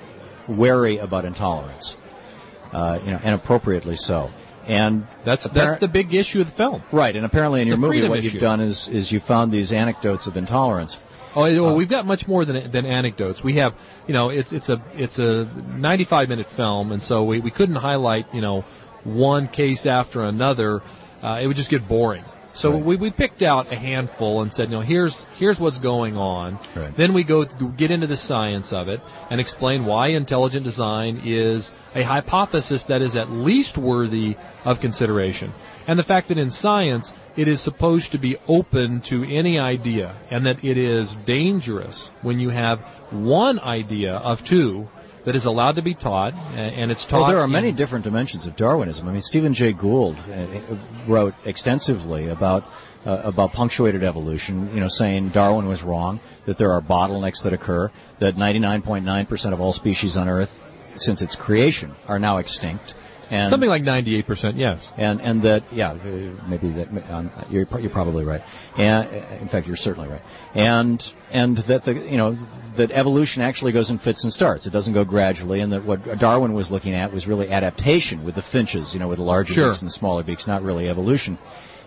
wary about intolerance, uh, you know, and appropriately so. And That's appar- that's the big issue of the film. right. And apparently, in It's your a movie, freedom what issue. you've done is is you found these anecdotes of intolerance. Oh, well, we've got much more than than anecdotes. We have, you know, it's it's a it's a ninety-five minute film, and so we we couldn't highlight, you know, one case after another. Uh, it would just get boring. So Right. we we picked out a handful and said, you know, here's here's what's going on. Right. Then we go to get into the science of it and explain why intelligent design is a hypothesis that is at least worthy of consideration. And the fact that in science it is supposed to be open to any idea, and that it is dangerous when you have one idea of two that is allowed to be taught, and it's taught. Well, there are many in- different dimensions of Darwinism. I mean, Stephen Jay Gould uh, wrote extensively about uh, about punctuated evolution, you know, saying Darwin was wrong, that there are bottlenecks that occur, that ninety-nine point nine percent of all species on Earth, since its creation, are now extinct. And something like ninety-eight percent, yes. And and that, yeah, uh, maybe that um, you're you're probably right. And uh, in fact, you're certainly right. And and that the you know that evolution actually goes in fits and starts. It doesn't go gradually. And that what Darwin was looking at was really adaptation with the finches, you know, with the larger Sure. beaks and the smaller beaks, not really evolution.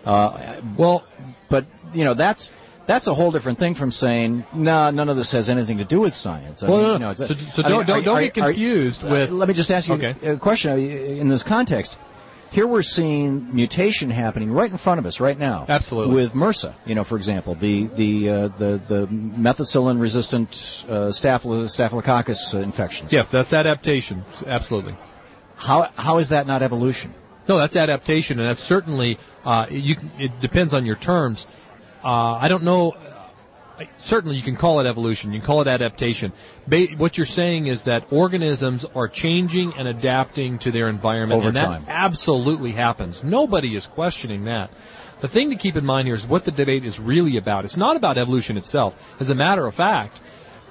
Uh, well, but you know that's. That's a whole different thing from saying, no, none of this has anything to do with science. I Well, mean, no, you no. know, it's a- So- so I don't- mean, don't- are- don't are- get are- confused uh, with- Let me just ask you Okay. a question in this context. Here we're seeing mutation happening right in front of us right now. Absolutely. With MRSA, you know, for example, the the uh, the, the methicillin-resistant uh, staphylo- staphylococcus uh, infections. Yes, that's adaptation, absolutely. How how is that not evolution? No, that's adaptation, and that's certainly, uh, you, it depends on your terms. Uh, I don't know, certainly you can call it evolution, you can call it adaptation. Ba- what you're saying is that organisms are changing and adapting to their environment, Over and that time. absolutely happens. Nobody is questioning that. The thing to keep in mind here is what the debate is really about. It's not about evolution itself. As a matter of fact,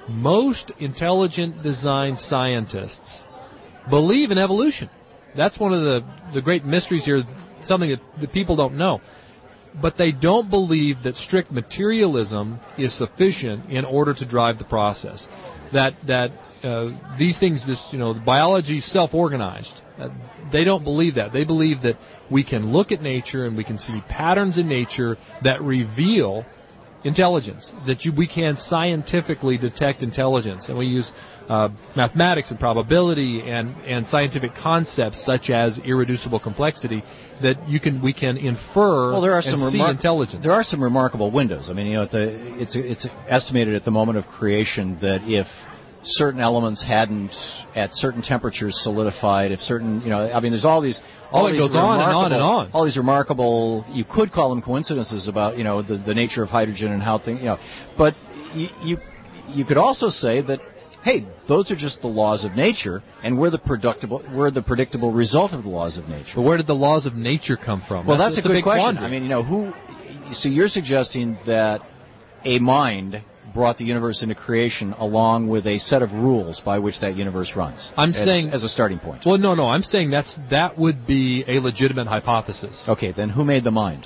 most intelligent design scientists believe in evolution. That's one of the, the great mysteries here, something that the people don't know. But they don't believe that strict materialism is sufficient in order to drive the process. That that uh, these things, just you know, biology is self-organized. Uh, they don't believe that. They believe that we can look at nature and we can see patterns in nature that reveal intelligence. That you, we can scientifically detect intelligence, and we use uh, mathematics and probability and and scientific concepts such as irreducible complexity that you can we can infer Well, there are and some see remar- intelligence. There are some remarkable windows. I mean, you know, the, it's it's estimated at the moment of creation that if certain elements hadn't at certain temperatures solidified, if certain, you know, I mean, there's all these. All Oh, it these goes on and on and remarkable- on. All these remarkable, you could call them coincidences about, you know, the, the nature of hydrogen and how things, you know, but you, you you could also say that hey, those are just the laws of nature, and we're the predictable we're the predictable result of the laws of nature. But where did the laws of nature come from? Well, that's, that's a good big question. quandary. I mean, you know, who? So you're suggesting that a mind brought the universe into creation along with a set of rules by which that universe runs. I'm as, saying as a starting point. Well, no, no. I'm saying that's that would be a legitimate hypothesis. Okay, then who made the mind?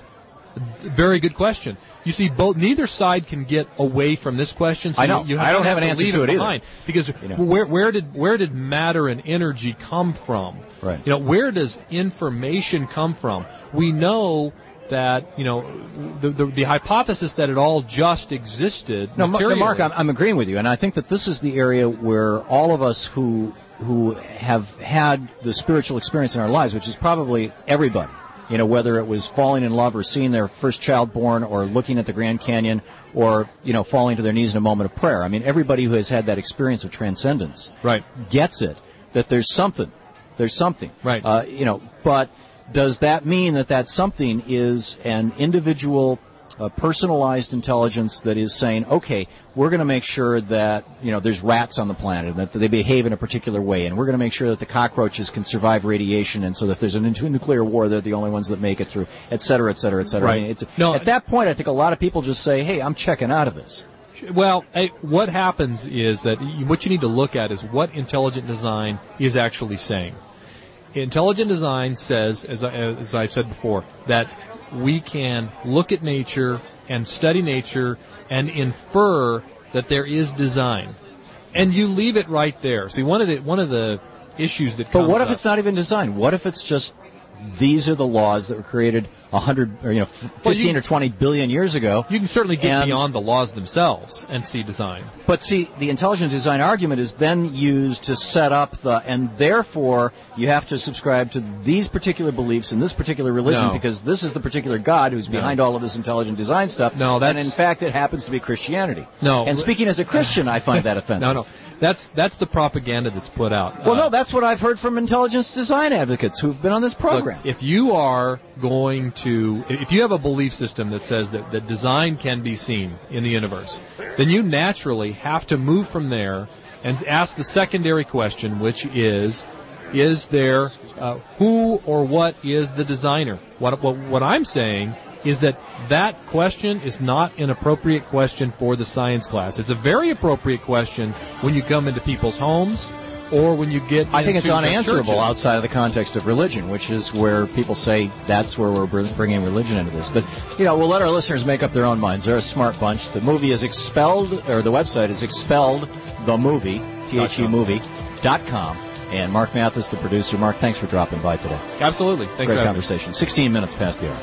Very good question. You see, both neither side can get away from this question. So I know. You, you have I don't have, have an to answer leave to it, it either. behind. Because you know. where where did where did matter and energy come from? Right. You know, where does information come from? We know that, you know, the the, the hypothesis that it all just existed. No, Mark, I'm, I'm agreeing with you, and I think that this is the area where all of us who who have had the spiritual experience in our lives, which is probably everybody. You know, whether it was falling in love or seeing their first child born or looking at the Grand Canyon or, you know, falling to their knees in a moment of prayer. I mean, everybody who has had that experience of transcendence right. gets it, that there's something. There's something. Right. Uh, you know, but does that mean that that something is an individual, uh, personalized intelligence that is saying, okay, we're going to make sure that, you know, there's rats on the planet and that they behave in a particular way, and we're going to make sure that the cockroaches can survive radiation, and so if there's a nuclear war, they're the only ones that make it through, et cetera, et cetera, et cetera. Right. I mean, it's, no, at that point, I think a lot of people just say, hey, I'm checking out of this. Well, what happens is that what you need to look at is what intelligent design is actually saying. Intelligent design says, as, I, as I've said before, that we can look at nature and study nature and infer that there is design. And you leave it right there. See, one of the one of the issues that comes But what if up, it's not even design? What if it's just these are the laws that were created a hundred or you know fifteen well, you, or twenty billion years ago? You can certainly get and, beyond the laws themselves and see design. But see, the intelligent design argument is then used to set up the, and therefore you have to subscribe to these particular beliefs in this particular religion no. because this is the particular God who's behind no. all of this intelligent design stuff. No, that's, and in fact, it happens to be Christianity. No, and speaking as a Christian, I find that offensive. No, no, that's that's the propaganda that's put out. Well, uh, no, that's what I've heard from intelligence design advocates who've been on this program. Look, if you are going to, if you have a belief system that says that, that design can be seen in the universe, then you naturally have to move from there and ask the secondary question, which is, is there, uh, who or what is the designer? What, what, what I'm saying is that that question is not an appropriate question for the science class. It's a very appropriate question when you come into people's homes or when you get I think it's unanswerable churches. outside of the context of religion, which is where people say that's where we're bringing religion into this. But, you know, we'll let our listeners make up their own minds. They're a smart bunch. The movie is expelled, or the website is expelled the movie, T H E movie dot com. And Mark Mathis, the producer. Mark, thanks for dropping by today. Absolutely. Thanks Great for having conversation. me. sixteen minutes past the hour.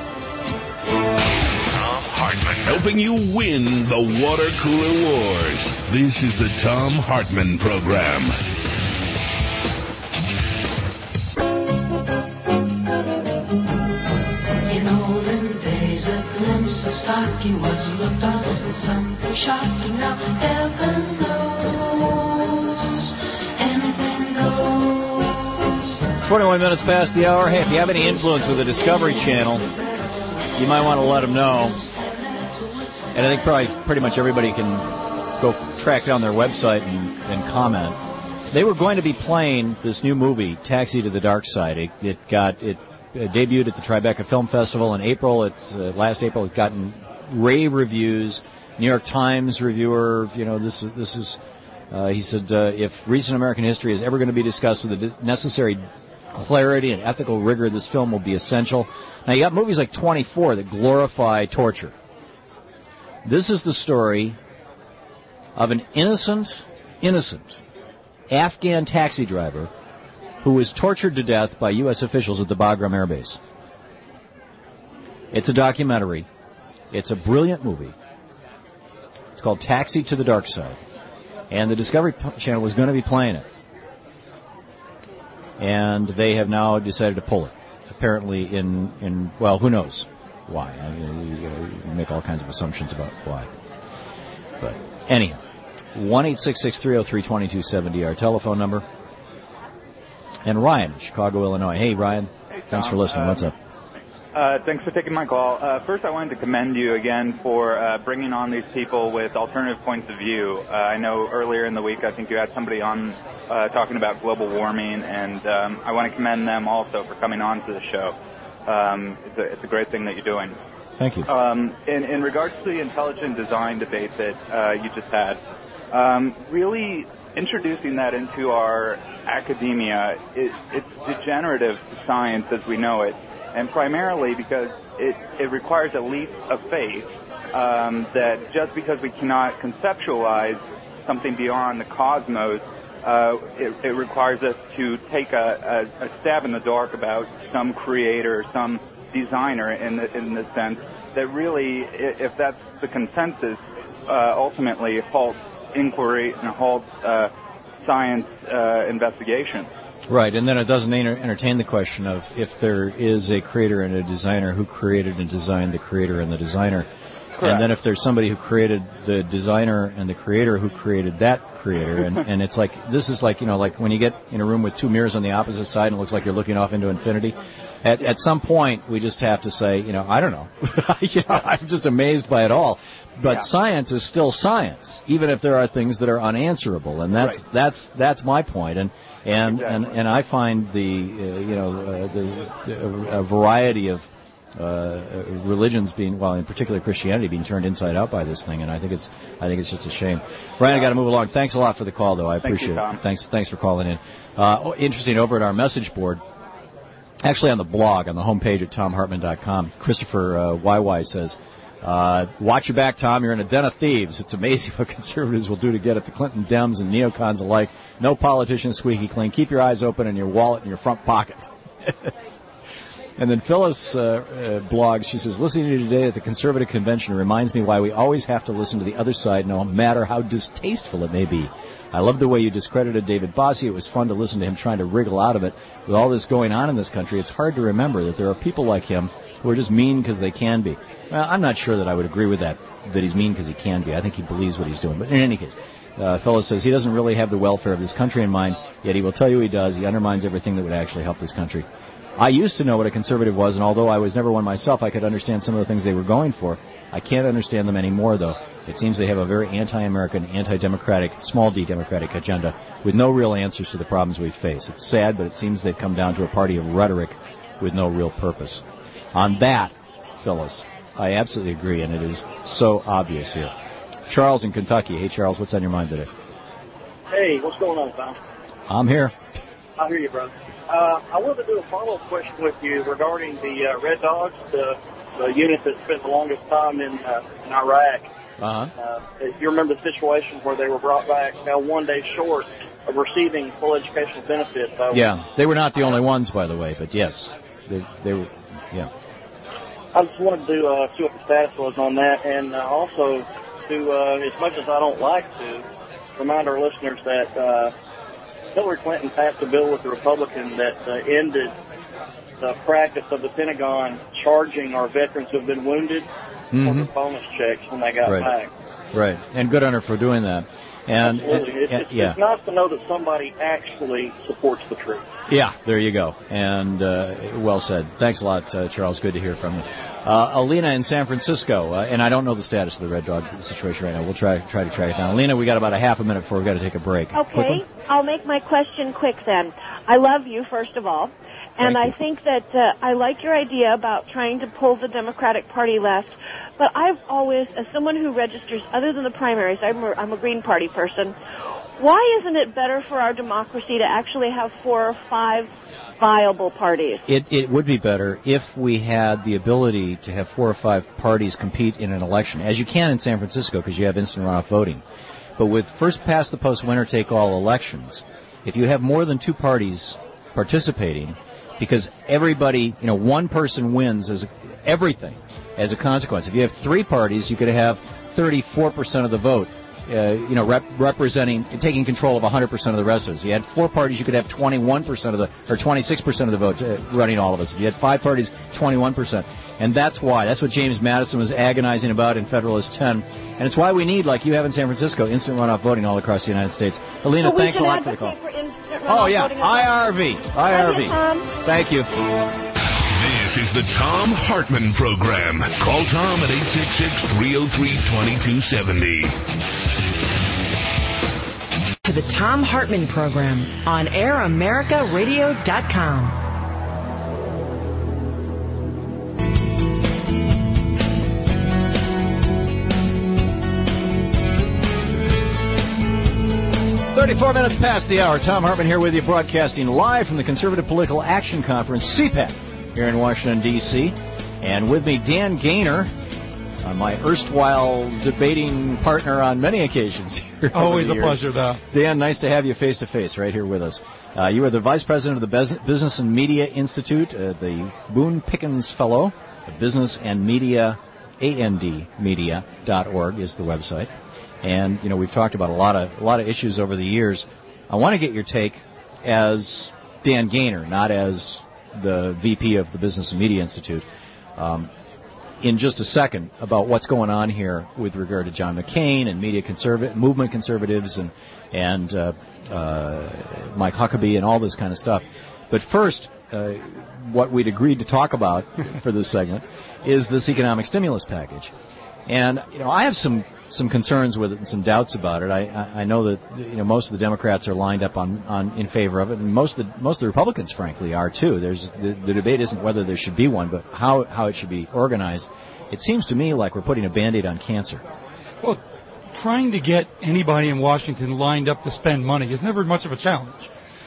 Tom Hartman, helping you win the water cooler wars. This is the Tom Hartman Program. In olden days, a glimpse of stocking was looked on as something shocking. Now heaven knows, anything goes. twenty-one minutes past the hour. Hey, if you have any influence with the Discovery Channel, you might want to let them know. And I think probably pretty much everybody can go track down their website and, and comment. They were going to be playing this new movie, Taxi to the Dark Side. It, it got it debuted at the Tribeca Film Festival in April. It's uh, last April. It's gotten rave reviews. New York Times reviewer, you know, this is this is. Uh, he said, uh, if recent American history is ever going to be discussed with the necessary clarity and ethical rigor, this film will be essential. Now, you got movies like twenty-four that glorify torture. This is the story of an innocent, innocent Afghan taxi driver who was tortured to death by U S officials at the Bagram Air Base. It's a documentary. It's a brilliant movie. It's called Taxi to the Dark Side. And the Discovery Channel was going to be playing it. And they have now decided to pull it. Apparently in, in well, who knows why. I mean, we, uh, we make all kinds of assumptions about why. But anyhow, one eight six six, three oh three, two two seven oh, our telephone number. And Ryan, Chicago, Illinois. Hey, Ryan. Hey, Tom. Thanks for listening. Uh, What's up? Uh, thanks for taking my call. Uh, first, I wanted to commend you again for uh, bringing on these people with alternative points of view. Uh, I know earlier in the week, I think you had somebody on uh, talking about global warming, and um, I want to commend them also for coming on to the show. Um, it's, a, it's a great thing that you're doing. Thank you. Um, in, in regards to the intelligent design debate that uh, you just had, um, really introducing that into our academia, it, it's degenerative to science as we know it. And primarily because it, it requires a leap of faith um, that just because we cannot conceptualize something beyond the cosmos, uh, it, it requires us to take a, a, a stab in the dark about some creator, some designer in the, in the sense that really, if that's the consensus, uh, ultimately halts inquiry and halts uh, science uh, investigation. Right, and then it doesn't enter- entertain the question of if there is a creator and a designer, who created and designed the creator and the designer. Correct. And then if there's somebody who created the designer and the creator who created that creator, and, and it's like, this is like, you know, like when you get in a room with two mirrors on the opposite side and it looks like you're looking off into infinity. At, at some point, we just have to say, you know, I don't know. you know I'm just amazed by it all. But yeah. Science is still science, even if there are things that are unanswerable, and that's right. that's that's my point. And and exactly. and, and I find the uh, you know uh, the, the a variety of uh, religions being, well, in particular Christianity, being turned inside out by this thing, and I think it's I think it's just a shame. Brian, I got to move along. Thanks a lot for the call, though. I Thank appreciate you, Tom. it. Thanks thanks for calling in. Uh, interesting, over at our message board. Actually, on the blog, on the homepage at tom hartman dot com, Christopher uh, Y Y says, uh, watch your back, Tom. You're in a den of thieves. It's amazing what conservatives will do to get at the Clinton Dems and neocons alike. No politician squeaky clean. Keep your eyes open and your wallet in your front pocket. And then Phyllis uh, uh, blogs, she says, listening to you today at the conservative convention reminds me why we always have to listen to the other side, no matter how distasteful it may be. I love the way you discredited David Bossie. It was fun to listen to him trying to wriggle out of it. With all this going on in this country, it's hard to remember that there are people like him who are just mean because they can be. Well, I'm not sure that I would agree with that, that he's mean because he can be. I think he believes what he's doing. But in any case, uh, Phyllis says he doesn't really have the welfare of this country in mind, yet he will tell you he does. He undermines everything that would actually help this country. I used to know what a conservative was, and although I was never one myself, I could understand some of the things they were going for. I can't understand them anymore, though. It seems they have a very anti-American, anti-democratic, small d democratic agenda with no real answers to the problems we face. It's sad, but it seems they've come down to a party of rhetoric with no real purpose. On that, Phyllis, I absolutely agree, and it is so obvious here. Charles in Kentucky. Hey, Charles, what's on your mind today? Hey, what's going on, Tom? I'm here. I hear you, brother. Uh, I wanted to do a follow-up question with you regarding the uh, Red Dogs, the, the unit that spent the longest time in, uh, in Iraq. Uh-huh. Uh, if you remember the situation where they were brought back now one day short of receiving full educational benefits. I yeah, they were not the only ones, by the way, but yes, they, they were, yeah. I just wanted to uh, see what the status was on that, and uh, also to, uh, as much as I don't like to, remind our listeners that uh, Hillary Clinton passed a bill with the Republican that uh, ended the practice of the Pentagon charging our veterans who have been wounded mm-hmm. for their bonus checks when they got right. back. Right, and good on her for doing that. And, Absolutely. and, it's, and it's, yeah. it's nice to know that somebody actually supports the truth. Yeah, there you go. And uh, well said. Thanks a lot, uh, Charles. Good to hear from you. Uh, Alina in San Francisco, uh, and I don't know the status of the Red Dog situation right now. We'll try try to track it down. Alina, we got about a half a minute before we've got to take a break. Okay, I'll make my question quick then. I love you, first of all. And I think that uh, I like your idea about trying to pull the Democratic Party left. But I've always, as someone who registers, other than the primaries, I'm a, I'm a Green Party person, why isn't it better for our democracy to actually have four or five viable parties? It, it would be better if we had the ability to have four or five parties compete in an election, as you can in San Francisco because you have instant runoff voting. But with first-past-the-post, winner-take-all elections, if you have more than two parties participating, because everybody, you know, one person wins as a, everything as a consequence. If you have three parties, you could have thirty-four percent of the vote, uh, you know, rep- representing, taking control of one hundred percent of the rest of us. If you had four parties, you could have twenty-one percent of the, or twenty-six percent of the vote uh, running all of us. If you had five parties, twenty-one percent. And that's why, that's what James Madison was agonizing about in Federalist ten. And it's why we need, like you have in San Francisco, instant runoff voting all across the United States. Alina, well, thanks a lot for the call. For oh, yeah, I R V. I R V. Thank you, Thank you. This This is the Thom Hartmann Program. Call Tom at eight six six, three oh three, two two seven oh. To the Thom Hartmann Program on air america radio dot com. thirty-four minutes past the hour. Thom Hartmann here with you, broadcasting live from the Conservative Political Action Conference, C PAC, here in Washington, D C And with me, Dan Gaynor, uh, my erstwhile debating partner on many occasions here. Always a pleasure, though. Dan, nice to have you face-to-face right here with us. Uh, you are the Vice President of the Business and Media Institute, uh, the Boone Pickens Fellow, the Business and Media, A N D media dot org is the website. And, you know, we've talked about a lot of a lot of issues over the years. I want to get your take as Dan Gaynor, not as the V P of the Business and Media Institute, um, in just a second about what's going on here with regard to John McCain and media conservative movement conservatives and and uh, uh, Mike Huckabee and all this kind of stuff. But first, uh, what we'd agreed to talk about for this segment is this economic stimulus package. And, you know, I have some, some concerns with it and some doubts about it. I, I, I know that, you know, most of the Democrats are lined up on, on in favor of it, and most of the, most of the Republicans, frankly, are too. There's the, the debate isn't whether there should be one, but how how it should be organized. It seems to me like we're putting a Band-Aid on cancer. Well, trying to get anybody in Washington lined up to spend money is never much of a challenge.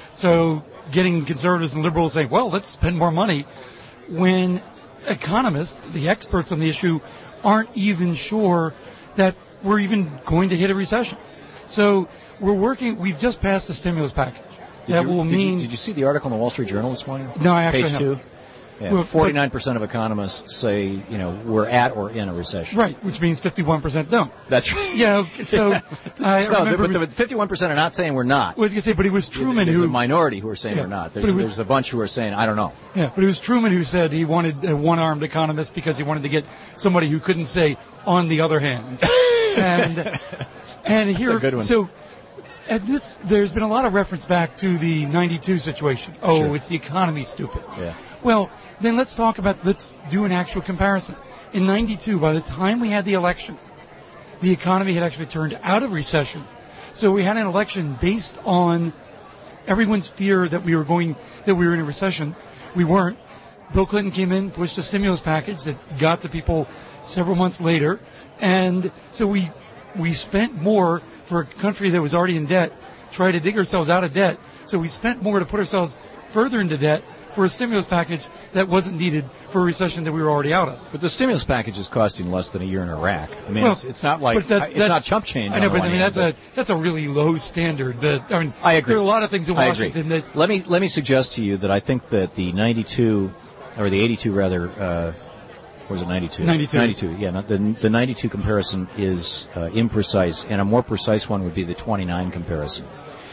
So getting conservatives and liberals saying, well, let's spend more money, when economists, the experts on the issue, aren't even sure that we're even going to hit a recession. So we're working, we've just passed a stimulus package. Did that you, will did mean... You, did you see the article in the Wall Street Journal this morning? No, I actually Page haven't. two? Yeah, Well, forty-nine percent of economists say, you know, we're at or in a recession. Right, which means fifty-one percent don't. That's right. Yeah, so I no, remember... but the fifty-one percent are not saying we're not. I was going to say, but it was Truman There's who... a minority who are saying Yeah, we're not. but There's, it was- there's a bunch who are saying, I don't know. Yeah, but it was Truman who said he wanted a one-armed economist because he wanted to get somebody who couldn't say, on the other hand. and and here, That's a good one. so and this, there's been a lot of reference back to the ninety-two situation. Oh, Sure. it's the economy, stupid. Yeah. Well, then let's talk about, let's do an actual comparison. In ninety-two, by the time we had the election, the economy had actually turned out of recession. So we had an election based on everyone's fear that we were going, that we were in a recession. We weren't. Bill Clinton came in, pushed a stimulus package that got to people several months later, and so we we spent more for a country that was already in debt, tried to dig ourselves out of debt. So we spent more to put ourselves further into debt for a stimulus package that wasn't needed for a recession that we were already out of. But the stimulus package is costing less than a year in Iraq. I mean, Well, it's, it's not like but that- it's that's- not chump change. I know, on the but I one mean hand, that's a that's a really low standard. That I mean, I agree. There are a lot of things in I Washington agree. that Let me let me suggest to you that I think that the ninety-two or the eighty-two rather, uh, or was it ninety-two? ninety-two. ninety-two. Yeah, not the the ninety-two comparison is uh, imprecise, and a more precise one would be the twenty-nine comparison.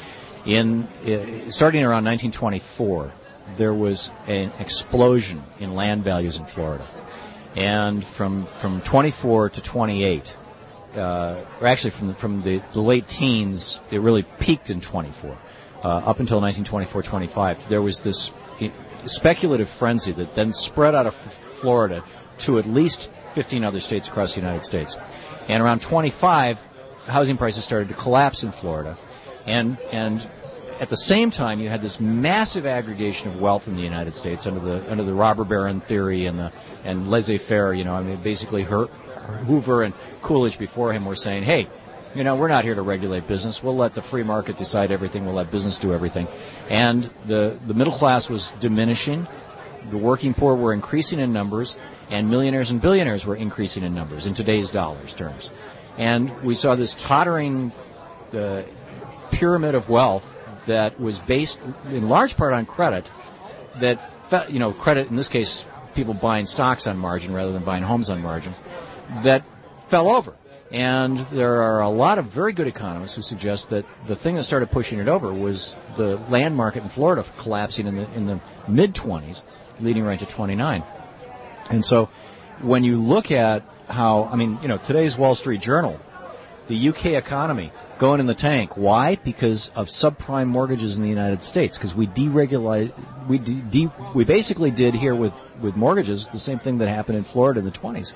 In uh, starting around nineteen twenty-four, there was an explosion in land values in Florida, and from from twenty-four to twenty-eight. Uh, or actually, from the, from the, the late teens, it really peaked in twenty-four. Uh, up until nineteen twenty-four twenty-five, there was this i- speculative frenzy that then spread out of F- Florida to at least fifteen other states across the United States. And around twenty-five, housing prices started to collapse in Florida. And and at the same time, you had this massive aggregation of wealth in the United States under the under the robber baron theory and the and laissez-faire. You know, I mean, basically, her, Hoover and Coolidge before him were saying, "Hey, you know, we're not here to regulate business. We'll let the free market decide everything. We'll let business do everything." And the the middle class was diminishing. The working poor were increasing in numbers, and millionaires and billionaires were increasing in numbers in today's dollars terms. And we saw this tottering uh, pyramid of wealth that was based in large part on credit, that, fe- you know, credit in this case, people buying stocks on margin rather than buying homes on margin, that fell over. And there are a lot of very good economists who suggest that the thing that started pushing it over was the land market in Florida collapsing in the in the mid-twenties, leading right to twenty-nine. And so when you look at how, I mean, you know, today's Wall Street Journal, the U K economy going in the tank. Why? Because of subprime mortgages in the United States. Because we deregulate, we de, de, we basically did here with, with mortgages the same thing that happened in Florida in the twenties.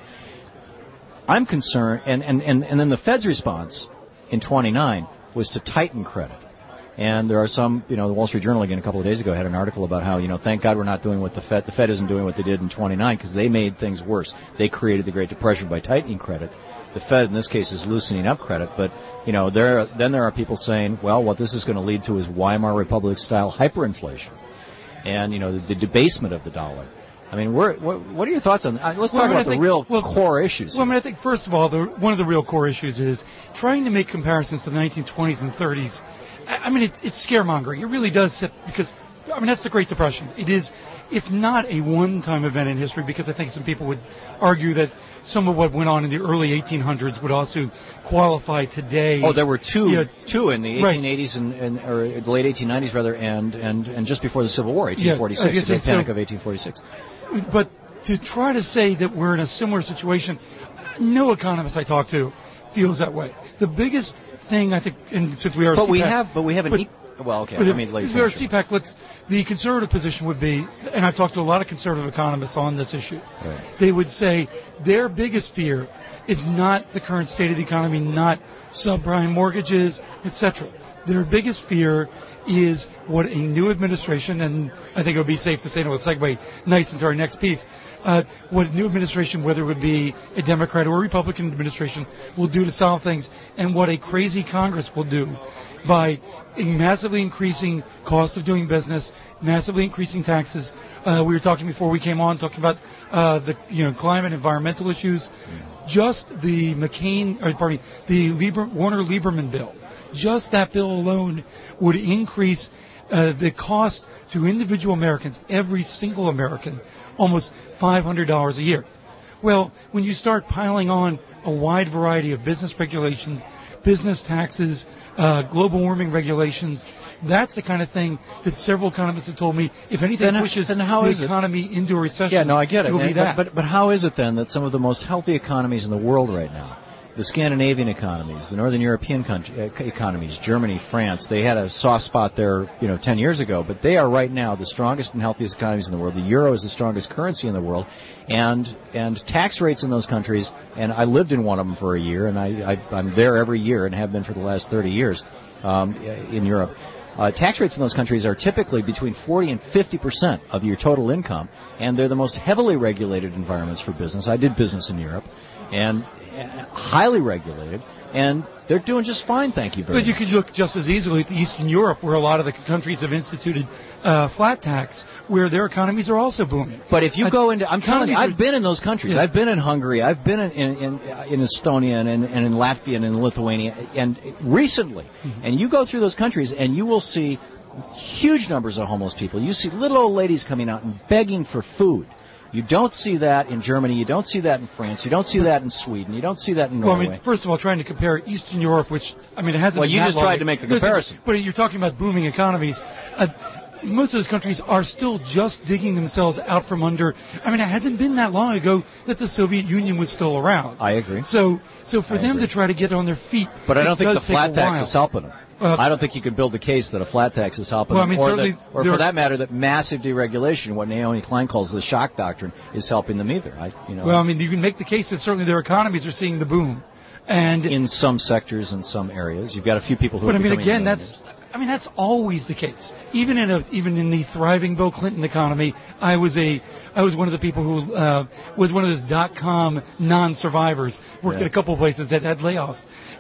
I'm concerned, and, and, and, and then the Fed's response in twenty-nine was to tighten credit. And there are some, you know, the Wall Street Journal again a couple of days ago had an article about how, you know, thank God we're not doing what the Fed, the Fed isn't doing what they did in twenty-nine because they made things worse. They created the Great Depression by tightening credit. The Fed in this case is loosening up credit, but, you know, there then there are people saying, well, what this is going to lead to is Weimar Republic-style hyperinflation and, you know, the, the debasement of the dollar. I mean, we're, what, what are your thoughts on that? Let's well, talk I mean, about think, the real well, core issues. Well, I mean, I think, first of all, the, one of the real core issues is trying to make comparisons to the nineteen twenties and thirties. I, I mean, it, it's scaremongering. It really does, sit, because, I mean, that's the Great Depression. It is, if not a one-time event in history, because I think some people would argue that some of what went on in the early eighteen hundreds would also qualify today. Oh, there were two, yeah, two in the right. eighteen eighties and, and or the late eighteen nineties rather, and, and, and just before the Civil War, eighteen forty-six, yeah, the Great so, Panic of eighteen forty-six. But to try to say that we're in a similar situation, no economist I talk to feels that way. The biggest thing I think, and since we are, but C PAC, we have, but we have an. but, E- well, okay. But I mean, since we are C PAC, let's. The conservative position would be, and I've talked to a lot of conservative economists on this issue. Right. They would say their biggest fear is not the current state of the economy, not subprime mortgages, et cetera. Their biggest fear is what a new administration, and I think it would be safe to say, and it will segue nice into our next piece, uh, what a new administration, whether it would be a Democrat or a Republican administration, will do to solve things, and what a crazy Congress will do by massively increasing cost of doing business, massively increasing taxes. Uh, we were talking before we came on, talking about uh, the you know climate, environmental issues. Just the McCain, or pardon me, the Lieber, Warner-Lieberman bill, just that bill alone would increase uh, the cost to individual Americans, every single American, almost five hundred dollars a year. Well, when you start piling on a wide variety of business regulations, business taxes, uh, global warming regulations, that's the kind of thing that several economists have told me, if anything then, pushes then how the is economy it? into a recession, yeah, no, I get it. it will and, be that. But, but, but how is it then that some of the most healthy economies in the world right now, the Scandinavian economies, the Northern European country, uh, economies, Germany, France, they had a soft spot there, you know, ten years ago, but they are right now the strongest and healthiest economies in the world. The euro is the strongest currency in the world, and and tax rates in those countries, and I lived in one of them for a year, and I, I I'm there every year and have been for the last thirty years um, in Europe. Uh, tax rates in those countries are typically between forty and fifty percent of your total income, and they're the most heavily regulated environments for business. I did business in Europe, and uh, highly regulated, and they're doing just fine, thank you very but much. But you could look just as easily at Eastern Europe, where a lot of the countries have instituted uh, flat tax, where their economies are also booming. But if you uh, go into, I'm telling you, I've are, been in those countries. Yeah. I've been in Hungary. I've been in in, in, in Estonia and in, and in Latvia and in Lithuania, and recently. Mm-hmm. And you go through those countries, and you will see huge numbers of homeless people. You see little old ladies coming out and begging for food. You don't see that in Germany. You don't see that in France. You don't see that in Sweden. You don't see that in Norway. Well, I mean, first of all, trying to compare Eastern Europe, which, I mean, it hasn't Well, been you that just long. tried to make the comparison. But you're talking about booming economies. Uh, most of those countries are still just digging themselves out from under. I mean, it hasn't been that long ago that the Soviet Union was still around. I agree. So, so for I them agree. to try to get on their feet, but I don't think the flat tax is helping them. Uh, I don't think you can build the case that a flat tax is helping well, them, I mean, or, certainly that, or for that matter, that massive deregulation, what Naomi Klein calls the shock doctrine, is helping them either. I, you know, well, I mean, you can make the case that certainly their economies are seeing the boom, and in some sectors, in some areas, you've got a few people who. But are I mean, becoming again, that's. I mean, that's always the case. Even in a, even in the thriving Bill Clinton economy, I was a, I was one of the people who uh, was one of those dot-com non-survivors. Worked yeah. at a couple of places that had layoffs.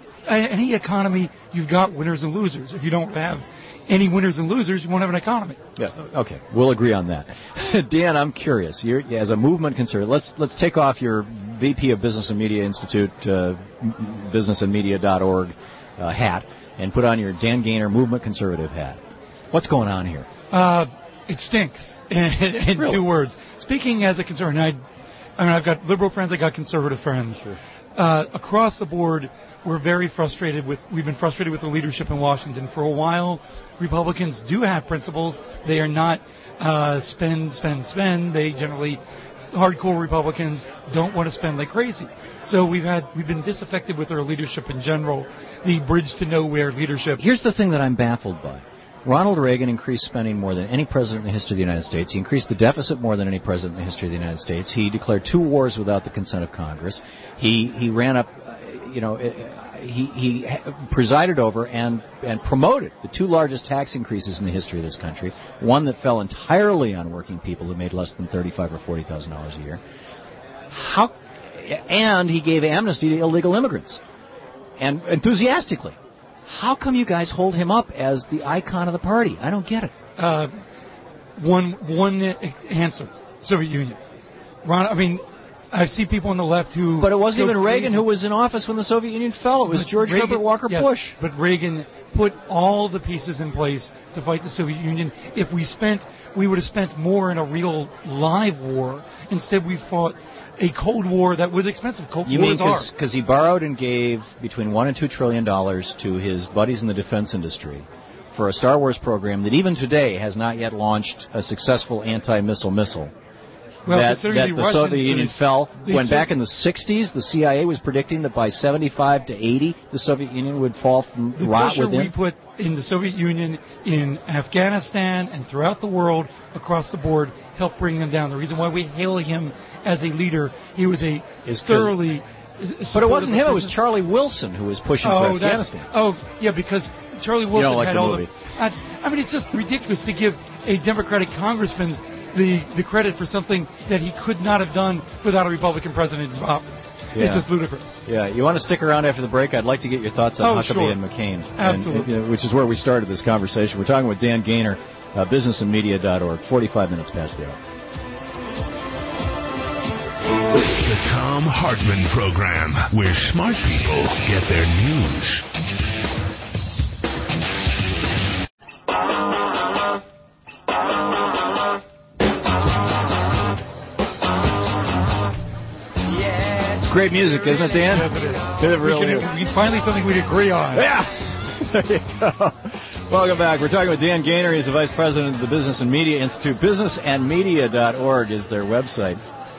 Any economy, you've got winners and losers. If you don't have any winners and losers, you won't have an economy. Yeah. Okay. We'll agree on that. Dan, I'm curious. You're, as a movement conservative, let's let's take off your V P of Business and Media Institute, uh, business and media dot org uh, hat, and put on your Dan Gaynor movement conservative hat. What's going on here? Uh, it stinks. In, in really? two words. Speaking as a conservative, I, I mean, I've got liberal friends, I've got conservative friends. Sure. Uh, across the board, we're very frustrated with, we've been frustrated with the leadership in Washington. For a while, Republicans do have principles. They are not uh, spend, spend, spend. They generally hardcore Republicans don't want to spend like crazy. So we've had we've been disaffected with our leadership in general, the bridge to nowhere leadership. Here's the thing that I'm baffled by. Ronald Reagan increased spending more than any president in the history of the United States. He increased the deficit more than any president in the history of the United States. He declared two wars without the consent of Congress. He he ran up, you know, he he presided over and and promoted the two largest tax increases in the history of this country. One that fell entirely on working people who made less than thirty-five or forty thousand dollars a year. How? And he gave amnesty to illegal immigrants, and enthusiastically. How come you guys hold him up as the icon of the party? I don't get it. Uh, one one answer: Soviet Union. Ron, I mean, I see people on the left who. But it wasn't even Reagan crazy. who was in office when the Soviet Union fell. It was But George Reagan, Herbert Walker yes, Bush. But Reagan put all the pieces in place to fight the Soviet Union. If we spent, we would have spent more in a real live war. Instead, we fought a Cold War that was expensive. Cold You Wars mean are. because he borrowed and gave between one and two trillion dollars to his buddies in the defense industry for a Star Wars program that even today has not yet launched a successful anti-missile missile. Well, that considering that the the Russians- Soviet Union the- fell the when Sov- back in the sixties the C I A was predicting that by seventy-five to eighty the Soviet Union would fall from The rot pressure within. we put in the Soviet Union, in Afghanistan, and throughout the world, across the board, helped bring them down. The reason why we hail him as a leader, he was a Is 'cause- thoroughly... But it wasn't him, it was Charlie Wilson who was pushing for Oh, that's, Afghanistan. oh, yeah, because Charlie You Wilson don't like had the all movie. the... I, I mean, it's just ridiculous to give a Democratic congressman the, the credit for something that he could not have done without a Republican president in office. Yeah. It's just ludicrous. Yeah, you want to stick around after the break? I'd like to get your thoughts on Oh, Huckabee sure. and McCain. Absolutely. And, you know, which is where we started this conversation. We're talking with Dan Gaynor, uh, business and media dot org, forty-five minutes past the hour. The Tom Hartman Program, where smart people get their news. It's great music, isn't it, Dan? Yes, it is. It really we is. can, we can finally something we'd agree on. Yeah! There you go. Welcome back. We're talking with Dan Gaynor. He's the Vice President of the Business and Media Institute. business and media dot org is their website.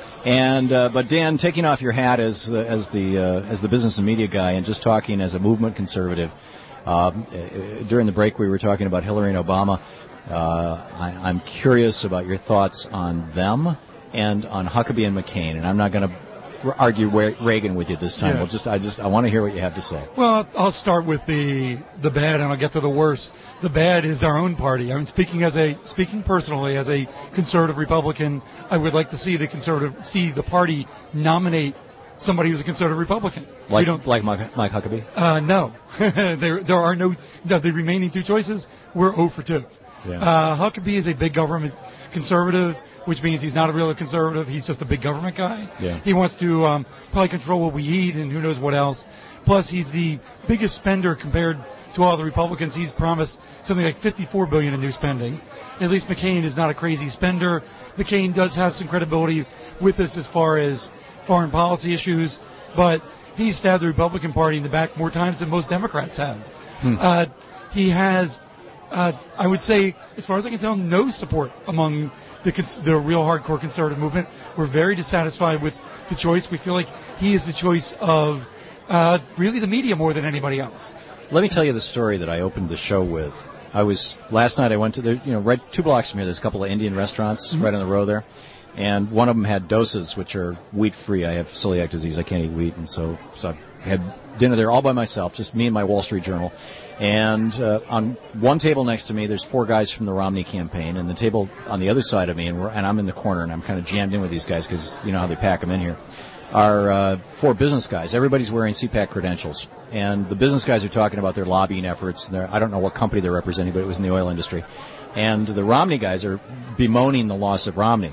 And uh, but Dan, taking off your hat as the, as the uh, as the business and media guy, and just talking as a movement conservative. Um, uh, during the break, we were talking about Hillary and Obama. Uh, I, I'm curious about your thoughts on them and on Huckabee and McCain. And I'm not going to argue Reagan with you this time. Yeah. We'll just I just I want to hear what you have to say. Well, I'll start with the the bad, and I'll get to the worst. The bad is our own party. I mean, speaking as a speaking personally as a conservative Republican, I would like to see the conservative see the party nominate somebody who's a conservative Republican. We Like don't, like Mike, Mike Huckabee. uh, no, there there are no, no the remaining two choices. We're zero for two. Yeah. Uh, Huckabee is a big government conservative, which means he's not a real conservative. He's just a big government guy. Yeah. He wants to um, probably control what we eat and who knows what else. Plus, he's the biggest spender compared to all the Republicans. He's promised something like fifty-four billion dollars in new spending. At least McCain is not a crazy spender. McCain does have some credibility with us as far as foreign policy issues, but he's stabbed the Republican Party in the back more times than most Democrats have. Hmm. Uh, he has, uh, I would say, as far as I can tell, no support among the, cons- the real hardcore conservative movement. We're very dissatisfied with the choice. We feel like he is the choice of uh, really the media more than anybody else. Let me tell you the story that I opened the show with. I was last night. I went to the you know right two blocks from here. There's a couple of Indian restaurants Mm-hmm. right on the road there, and one of them had dosas, which are wheat free. I have celiac disease. I can't eat wheat, and so so I had dinner there all by myself, just me and my Wall Street Journal. And uh, on one table next to me, there's four guys from the Romney campaign, and the table on the other side of me, and, we're, and I'm in the corner, and I'm kind of jammed in with these guys because you know how they pack them in here. Are uh, four business guys. Everybody's wearing C PAC credentials, and the business guys are talking about their lobbying efforts. And I don't know what company they're representing, but it was in the oil industry. And the Romney guys are bemoaning the loss of Romney.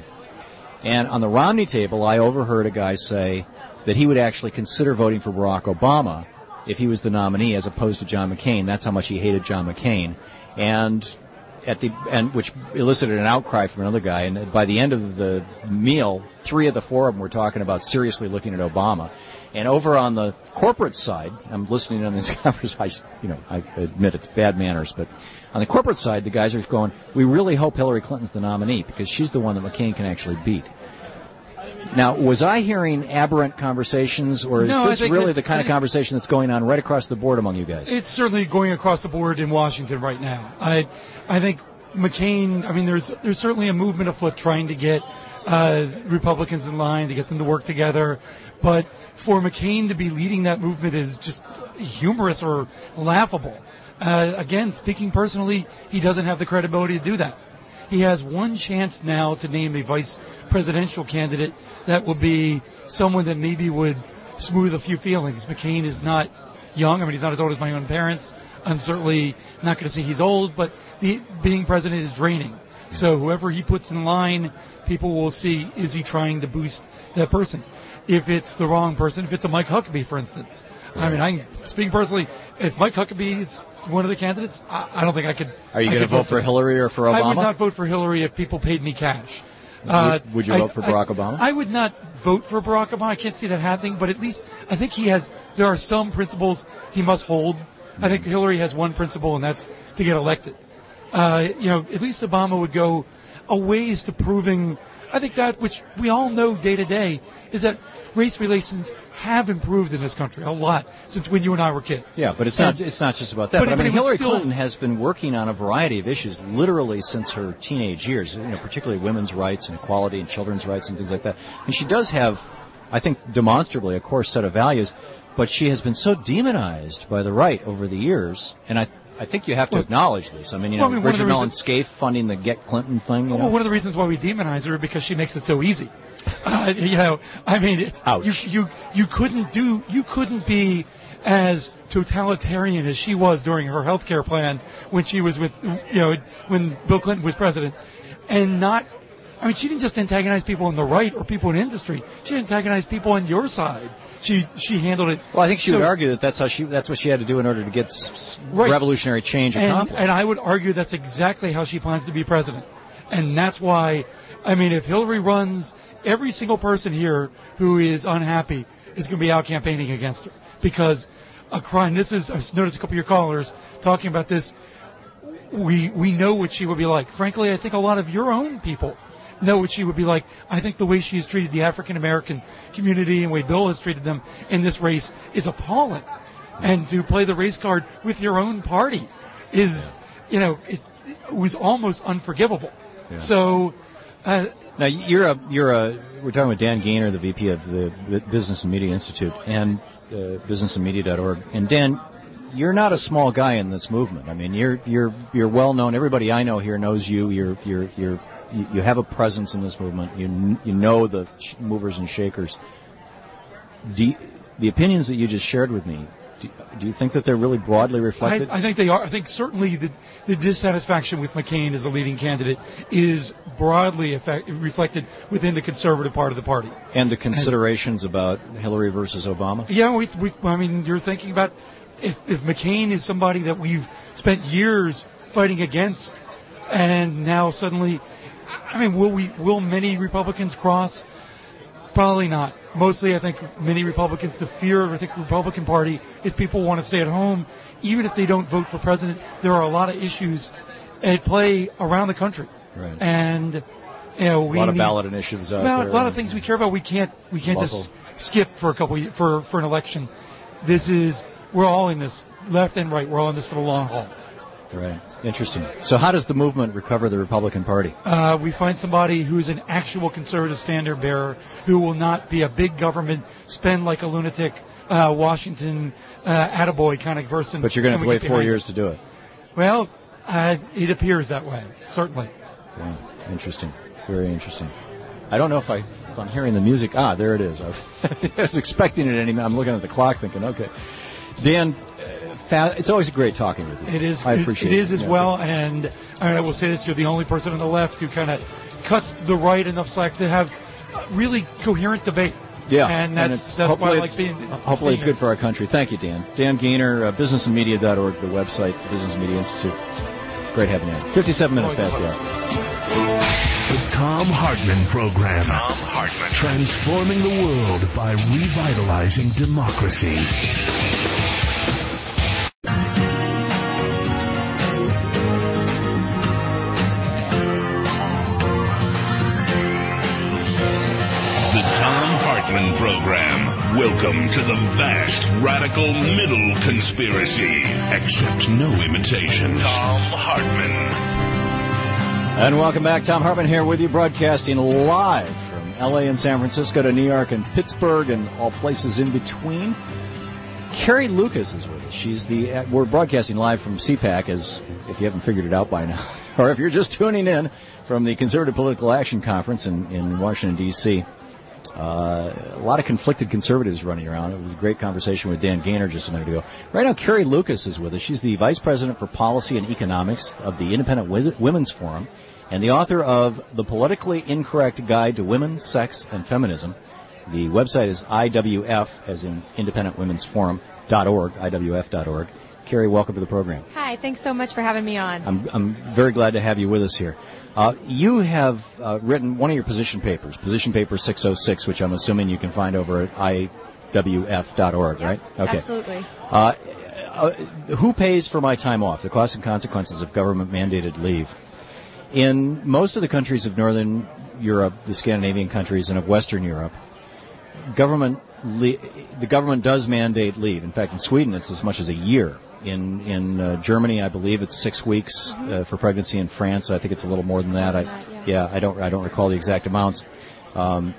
And on the Romney table, I overheard a guy say that he would actually consider voting for Barack Obama if he was the nominee, as opposed to John McCain. That's how much he hated John McCain, and at the and which elicited an outcry from another guy. And by the end of the meal, three of the four of them were talking about seriously looking at Obama. And over on the corporate side, I'm listening on this conversation. You know, I admit it's bad manners, but on the corporate side, the guys are going, "We really hope Hillary Clinton's the nominee because she's the one that McCain can actually beat." Now, was I hearing aberrant conversations, or is No, I this think really it's- the kind I of think- conversation that's going on right across the board among you guys? It's certainly going across the board in Washington right now. I, I think McCain. I mean, there's there's certainly a movement afoot trying to get uh, Republicans in line, to get them to work together. But for McCain to be leading that movement is just humorous or laughable. Uh, again, speaking personally, he doesn't have the credibility to do that. He has one chance now to name a vice presidential candidate that will be someone that maybe would smooth a few feelings. McCain is not young. I mean, he's not as old as my own parents. I'm certainly not going to say he's old, but the, being president is draining. So whoever he puts in line, people will see, is he trying to boost that person? If it's the wrong person, if it's a Mike Huckabee, for instance. I mean, I'm speaking personally, if Mike Huckabee is one of the candidates, I, I don't think I could. Are you I going to could vote for Hillary or for Obama? I would not vote for Hillary if people paid me cash. Uh, would, would you I, vote for Barack I, Obama? I would not vote for Barack Obama. I can't see that happening, but at least I think he has, there are some principles he must hold. I think Hillary has one principle, and that's to get elected. Uh, you know, at least Obama would go a ways to proving, I think that which we all know day to day is that race relations have improved in this country a lot since when you and I were kids. Yeah, but it's And- not it's not just about that. But But, it- I but mean, it would Hillary still- Clinton has been working on a variety of issues literally since her teenage years, you know, particularly women's rights and equality and children's rights and things like that. And she does have, I think, demonstrably a core set of values, but she has been so demonized by the right over the years, and I I think you have to Well- acknowledge this. I mean, you know, Well, I mean, one of Richard the Mellon reasons- Scaife funding the Get Clinton thing, you know. Well, one of the reasons why we demonize her is because she makes it so easy. Uh, you know, I mean, it, you, you you couldn't do you couldn't be as totalitarian as she was during her health care plan when she was with you know when Bill Clinton was president, and not. I mean, she didn't just antagonize people on the right or people in industry. She antagonized people on your side. She she handled it. Well, I think she so- would argue that that's how she that's what she had to do in order to get s- s- Right. revolutionary change and, accomplished. and I would argue that's exactly how she plans to be president. And that's why, I mean, if Hillary runs, every single person here who is unhappy is going to be out campaigning against her. Because a crime, this is, I've noticed a couple of your callers talking about this, we, we know what she would be like. Frankly, I think a lot of your own people know what she would be like. I think the way she has treated the African American community and the way Bill has treated them in this race is appalling. And to play the race card with your own party is, you know, it, it was almost unforgivable. Yeah. So, uh, Now you're a you're a we're talking with Dan Gaynor, the V P of the Business and Media Institute and uh, business and media dot org. And Dan, you're not a small guy in this movement. I mean, you're you're you're well known. Everybody I know here knows you. You're you're you're you you have a presence in this movement. You kn- you know the sh- movers and shakers. Do you, the opinions that you just shared with me, do, do you think that they're really broadly I, reflected? I think they are. I think certainly the, the dissatisfaction with McCain as a leading candidate is broadly effect, reflected within the conservative part of the party. and the considerations about Hillary versus Obama? Yeah, we, we, I mean, you're thinking about if, if McCain is somebody that we've spent years fighting against, and now suddenly, I mean, will we? Will many Republicans cross? Probably not. Mostly, I think many Republicans, the fear of I think the Republican Party is people want to stay at home, even if they don't vote for president. There are a lot of issues at play around the country, Right. and you know, we a lot of need- ballot initiatives out well, there. a lot of things we care about. We can't we can't Muscle. just skip for a couple of, for for an election. This is we're all in this, left and right. We're all in this for the long haul. Right. Interesting. So how does the movement recover the Republican Party? Uh, we find somebody who's an actual conservative standard bearer who will not be a big government, spend like a lunatic, uh, Washington uh, attaboy kind of person. But you're going to have and to we wait get four behind years it. to do it. Well, uh, it appears that way, certainly. Yeah. Interesting. Very interesting. I don't know if I if I'm hearing the music. Ah, there it is. I was, I was expecting it any minute. I'm looking at the clock, thinking, okay, Dan. Uh, fa- it's always great talking with you. It is. I appreciate it. it. It is as Yeah, well, and I will say this: you're the only person on the left who kind of cuts the right enough slack to have really coherent debate. Yeah, and that's it's, that's hopefully why I like it's, being. hopefully being it's good for our country. Thank you, Dan. Dan Gaynor, uh, business and media dot org, the website, Business and Media Institute. Great having you on. fifty-seven minutes past the hour. The Tom Hartman Program. Tom Hartman. Transforming the world by revitalizing democracy. The Welcome to the vast, radical middle conspiracy. Accept no imitations. Tom Hartman. And welcome back. Tom Hartman here with you, broadcasting live from L A and San Francisco to New York and Pittsburgh and all places in between. Carrie Lucas is with us. She's the. We're broadcasting live from C PAC, as if you haven't figured it out by now, or if you're just tuning in from the Conservative Political Action Conference in, in Washington, D C Uh, a lot of conflicted conservatives running around. It was a great conversation with Dan Gaynor just a minute ago. Right now, Carrie Lucas is with us. She's the Vice President for Policy and Economics of the Independent Women's Forum and the author of The Politically Incorrect Guide to Women, Sex, and Feminism. The website is I W F, as in Independent Women's Forum, dot org, I W F dot org. Carrie, welcome to the program. Hi, thanks so much for having me on. I'm, I'm very glad to have you with us here. Uh, you have uh, written one of your position papers, Position Paper six oh six, which I'm assuming you can find over at I W F dot org, yep, right? Okay. Absolutely. Uh, uh, who pays for my time off? The costs and consequences of government-mandated leave. In most of the countries of Northern Europe, the Scandinavian countries, and of Western Europe, government le- the government does mandate leave. In fact, in Sweden, it's as much as a year. In in uh, Germany, I believe it's six weeks mm-hmm. uh, for pregnancy. In France, I think it's a little more than that. I, that, yeah. yeah, I don't I don't recall the exact amounts. Um,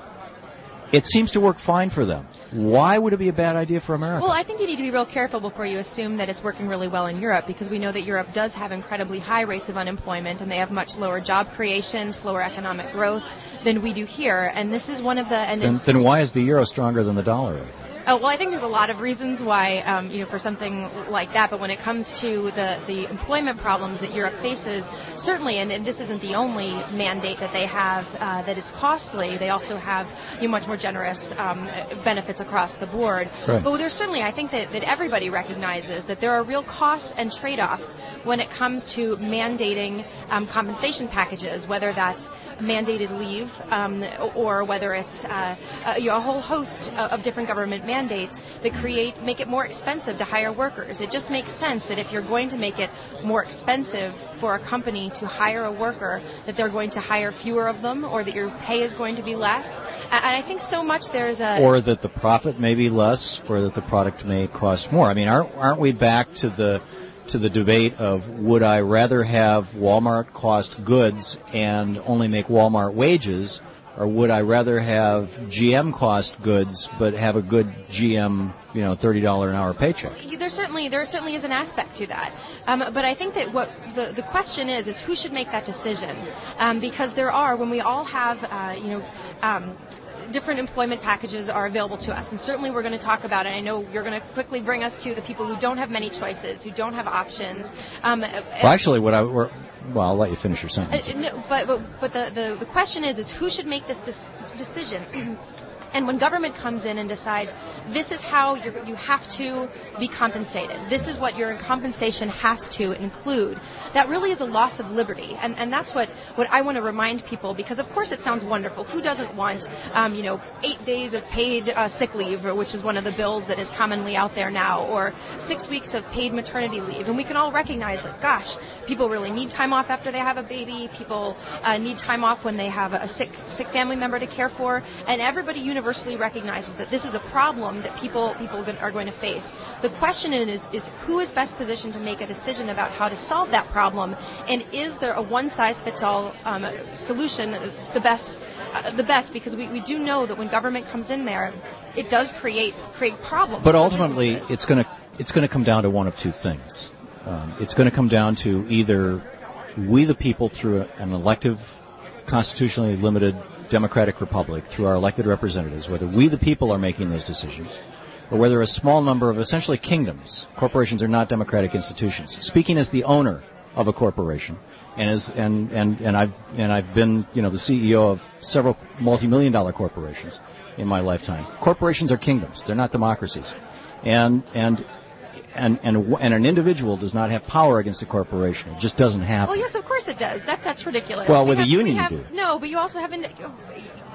it seems to work fine for them. Why would it be a bad idea for America? Well, I think you need to be real careful before you assume that it's working really well in Europe, because we know that Europe does have incredibly high rates of unemployment, and they have much lower job creation, slower economic growth than we do here. And this is one of the... And then, then why is the euro stronger than the dollar? Oh, well, I think there's a lot of reasons why, um, you know, for something like that. But when it comes to the, the employment problems that Europe faces, certainly, and, and this isn't the only mandate that they have uh, that is costly. They also have you know, much more generous um, benefits across the board. Right. But there's certainly, I think that, that everybody recognizes that there are real costs and trade-offs when it comes to mandating um, compensation packages, whether that's mandated leave um, or whether it's uh, uh, you know, a whole host of different government mandates that create make it more expensive to hire workers. It just makes sense that if you're going to make it more expensive for a company to hire a worker, that they're going to hire fewer of them, or that your pay is going to be less. And I think so much there's a... Or that the profit may be less, or that the product may cost more. I mean, aren't, aren't we back to the... to the debate of would I rather have Walmart cost goods and only make Walmart wages, or would I rather have G M cost goods but have a good G M, you know, thirty dollars an hour paycheck? There certainly there certainly is an aspect to that, um, but I think that what the the question is is who should make that decision, um, because there are when we all have uh, you know. Um, different employment packages are available to us, and certainly we're going to talk about it. I know you're going to quickly bring us to the people who don't have many choices, who don't have options. Um, well, actually, what I we're, well, I'll let you finish your sentence. Uh, no, but but, but the, the the question is is who should make this dis- decision? And when government comes in and decides this is how you're, you have to be compensated, this is what your compensation has to include, that really is a loss of liberty. And, and that's what, what I want to remind people, because of course it sounds wonderful. Who doesn't want, um, you know, eight days of paid uh, sick leave, which is one of the bills that is commonly out there now, or six weeks of paid maternity leave. And we can all recognize, like, gosh, people really need time off after they have a baby. People uh, need time off when they have a sick, sick family member to care for. And everybody universally universally recognizes that this is a problem that people people are going to face. The question is, is who is best positioned to make a decision about how to solve that problem, and is there a one-size-fits-all um, solution the best? Uh, the best, because we, we do know that when government comes in there, it does create create problems. But ultimately, it's going to it's going to come down to one of two things. Um, it's going to come down to either we the people through an elective, constitutionally limited democratic republic, through our elected representatives, whether we the people are making those decisions, or whether a small number of essentially kingdoms. Corporations are not democratic institutions. Speaking as the owner of a corporation, and as and, and, and I've and I've been you know the C E O of several multi-million dollar corporations in my lifetime. Corporations are kingdoms; they're not democracies, and and. And, and and an individual does not have power against a corporation. It just doesn't happen. Well, yes, of course it does. That, that's ridiculous. Well, we with have, a union we have, you do. No, but you also have... In,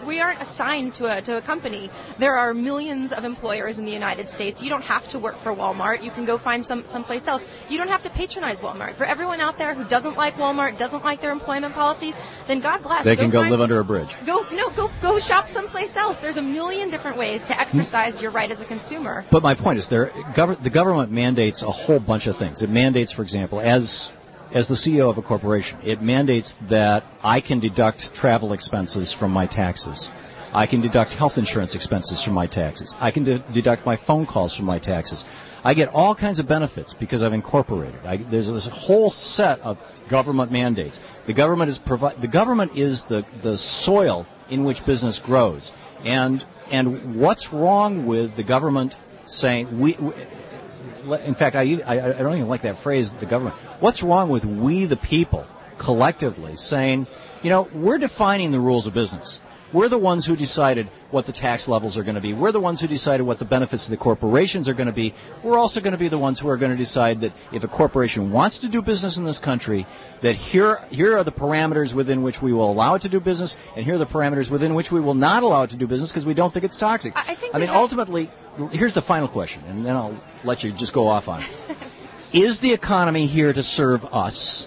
we aren't assigned to a to a company. There are millions of employers in the United States. You don't have to work for Walmart. You can go find some someplace else. You don't have to patronize Walmart. For everyone out there who doesn't like Walmart, doesn't like their employment policies, then God bless. They can go, find, live under a bridge. Go no go go shop someplace else. There's a million different ways to exercise your right as a consumer. But my point is, there gov- the government mandates a whole bunch of things. It mandates, for example, as as the C E O of a corporation, it mandates that I can deduct travel expenses from my taxes. I can deduct health insurance expenses from my taxes. I can de- deduct my phone calls from my taxes. I get all kinds of benefits because I've incorporated. I, there's this whole set of government mandates. The government is provi- the government is the, the soil in which business grows. And and what's wrong with the government saying we? we in fact, I, I I don't even like that phrase, the government. What's wrong with we the people collectively saying, you know, we're defining the rules of business. We're the ones who decided what the tax levels are going to be. We're the ones who decided what the benefits of the corporations are going to be. We're also going to be the ones who are going to decide that if a corporation wants to do business in this country, that here here are the parameters within which we will allow it to do business, and here are the parameters within which we will not allow it to do business because we don't think it's toxic. I, I, think I mean, ultimately, here's the final question, and then I'll let you just go off on it. Is the economy here to serve us,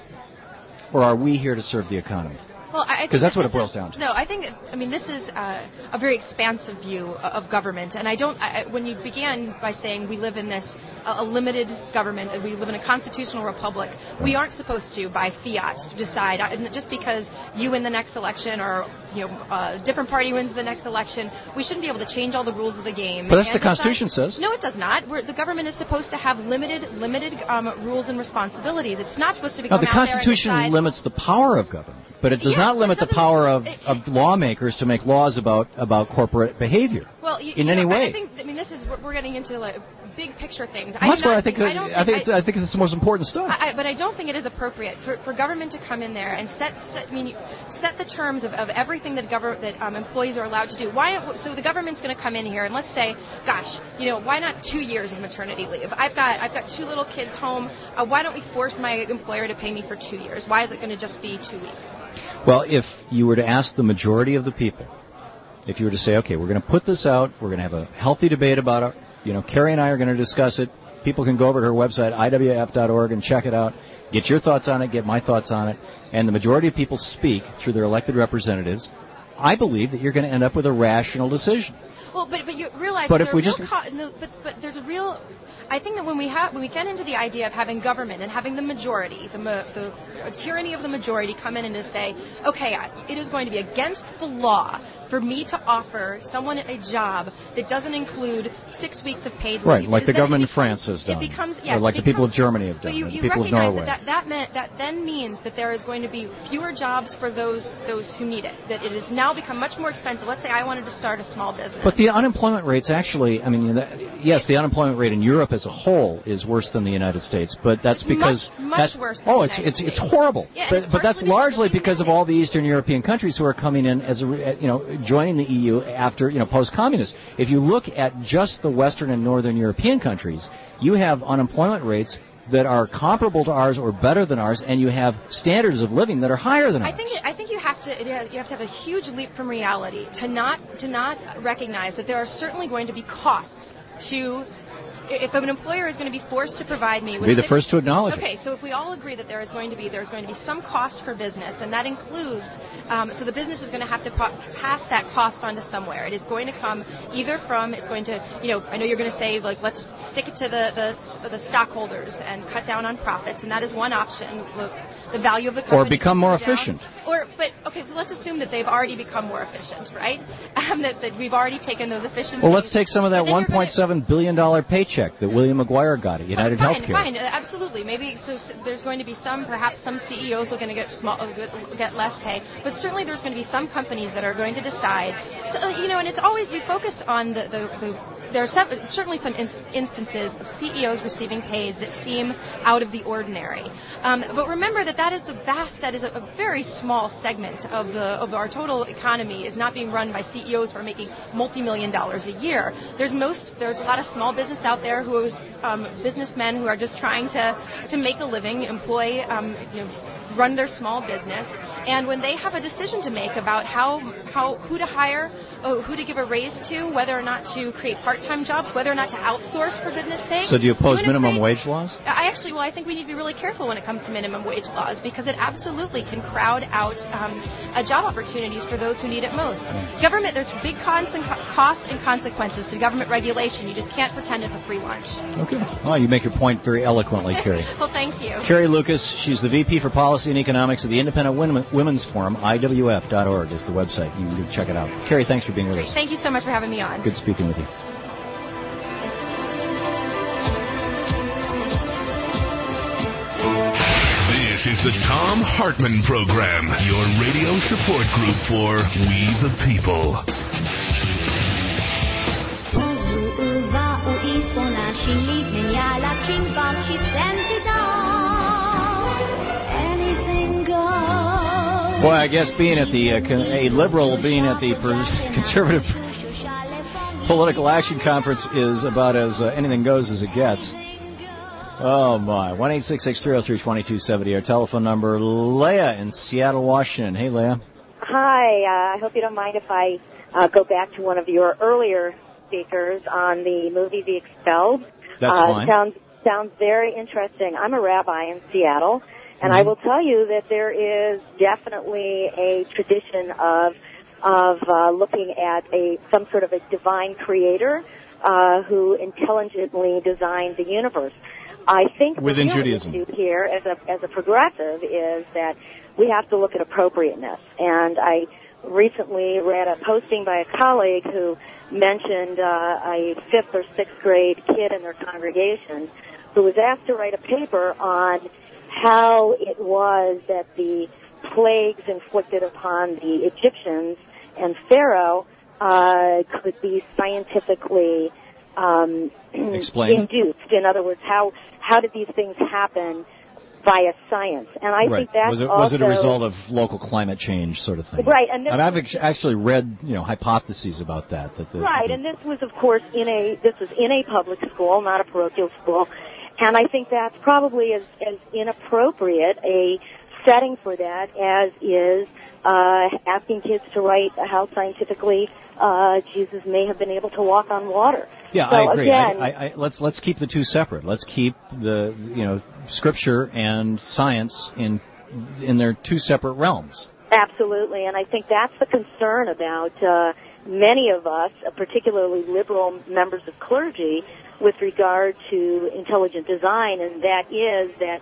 or are we here to serve the economy? Well, because that's that what it boils is, down to. No, I think, I mean, this is uh, a very expansive view of government. And I don't, I, when you began by saying we live in this, uh, a limited government, and we live in a constitutional republic, right. We aren't supposed to, by fiat, decide, uh, just because you win the next election or, you know, uh, different party wins the next election, we shouldn't be able to change all the rules of the game. But that's what the decide, Constitution says. No, it does not. We're, the government is supposed to have limited, limited um, rules and responsibilities. It's not supposed to be. No, the Constitution limits the power of government, but it does yes, not limit the power of, it, of lawmakers to make laws about, about corporate behavior well, you, in you any know, way. I think, I mean, this is we're getting into like big picture things. Well, that's I what I think. I, don't I think, think it's, I think it's the most important stuff. I, but I don't think it is appropriate for, for government to come in there and set, set I mean, set the terms of, of everything that government that um, employees are allowed to do. Why? So the government's going to come in here and let's say, gosh, you know, why not two years of maternity leave? I've got I've got two little kids home. Uh, why don't we force my employer to pay me for two years? Why is it going to just be two weeks? Well, if you were to ask the majority of the people, if you were to say, okay, we're going to put this out, we're going to have a healthy debate about it, you know, Carrie and I are going to discuss it, people can go over to her website, I W F dot org, and check it out, get your thoughts on it, get my thoughts on it, and the majority of people speak through their elected representatives, I believe that you're going to end up with a rational decision. Well, but but you realize but that if we real just co- no, but but there's a real. I think that when we have when we get into the idea of having government and having the majority, the ma- the tyranny of the majority come in and to say, okay, it is going to be against the law for me to offer someone a job that doesn't include six weeks of paid leave. Right, like the government becomes, in France has done, it becomes, yes, or like it the people becomes, of Germany have done, but you, or the you people of recognize Norway. That, that that meant that then means that there is going to be fewer jobs for those those who need it. That it has now become much more expensive. Let's say I wanted to start a small business. But the unemployment rate's actually, I mean, you know, yes, the unemployment rate in Europe as a whole is worse than the United States, but that's because much, much that's, worse than oh, the it's United it's States. it's horrible. Yeah, but it's but that's largely because because of all the Eastern European countries who are coming in as a, re- you know, joining the E U after, you know, post-communist. If you look at just the Western and Northern European countries, you have unemployment rates that are comparable to ours or better than ours, and you have standards of living that are higher than ours. I think I think you have to you have to have a huge leap from reality to not to not recognize that there are certainly going to be costs to. If an employer is going to be forced to provide me with be the six, first to acknowledge okay, it. so if we all agree that there is going to be there's going to be some cost for business, and that includes um, so the business is going to have to pa- pass that cost on to somewhere. It is going to come either from it's going to you know I know you're going to say like let's stick it to the the, the stockholders and cut down on profits, and that is one option. The, the value of the company or become more down. efficient. Or but okay, so let's assume that they've already become more efficient, right? Um, that, that we've already taken those efficiencies. Well, let's take some of that one point seven billion dollars paycheck that William McGuire got at United fine, Healthcare. Fine, absolutely. Maybe so. There's going to be some, perhaps some C E Os are going to get small, get less pay, but certainly there's going to be some companies that are going to decide. So, you know, and it's always we focus on the the. the there are sev- certainly some in- instances of C E Os receiving pays that seem out of the ordinary. Um, but remember that that is the vast, that is a, a very small segment of the of our total economy is not being run by C E Os who are making multi-million dollars a year. There's most, there's a lot of small business out there who is um, businessmen who are just trying to to make a living, employ um, you know. run their small business, and when they have a decision to make about how how who to hire, oh, who to give a raise to, whether or not to create part-time jobs, whether or not to outsource, for goodness sake. So do you oppose minimum create, wage laws? I actually, well, I think we need to be really careful when it comes to minimum wage laws, because it absolutely can crowd out um, uh, job opportunities for those who need it most. Government, there's big cons and co- costs and consequences to government regulation. You just can't pretend it's a free lunch. Okay. Well, you make your point very eloquently, Carrie. Well, thank you. Carrie Lucas, she's the V P for Policy and Economics of the Independent Women's Forum. I W F dot org is the website. You can check it out. Carrie, thanks for being with Great. us. Thank you so much for having me on. Good speaking with you. This is the Thom Hartmann Program, your radio support group for We the People. Boy, I guess being at the uh, con- a liberal being at the per- conservative political action conference is about as uh, anything goes as it gets. Oh my! One eight six six three zero three twenty two seventy. Our telephone number. Leah in Seattle, Washington. Hey, Leah. Hi. Uh, I hope you don't mind if I uh, go back to one of your earlier speakers on the movie The Expelled. That's uh, fine. Sounds sounds very interesting. I'm a rabbi in Seattle. And I will tell you that there is definitely a tradition of of uh, looking at a some sort of a divine creator uh, who intelligently designed the universe. I think within the real Judaism issue here, as a as a progressive, is that we have to look at appropriateness. And I recently read a posting by a colleague who mentioned uh, a fifth or sixth grade kid in their congregation who was asked to write a paper on how it was that the plagues inflicted upon the Egyptians and Pharaoh uh, could be scientifically um, explained. induced. In other words, how how did these things happen via science? And I right. think that's was it, also was it a result of local climate change, sort of thing? Right. And, and I've ex- actually read, you know, hypotheses about that. That the, right. the, and this was, of course, in a this was in a public school, not a parochial school. And I think that's probably as, as inappropriate a setting for that as is uh, asking kids to write how scientifically uh, Jesus may have been able to walk on water. Yeah, so I agree. Again, I, I, I, let's let's keep the two separate. Let's keep the you know scripture and science in in their two separate realms. Absolutely, and I think that's the concern about uh, many of us, uh, particularly liberal members of clergy, with regard to intelligent design, and that is that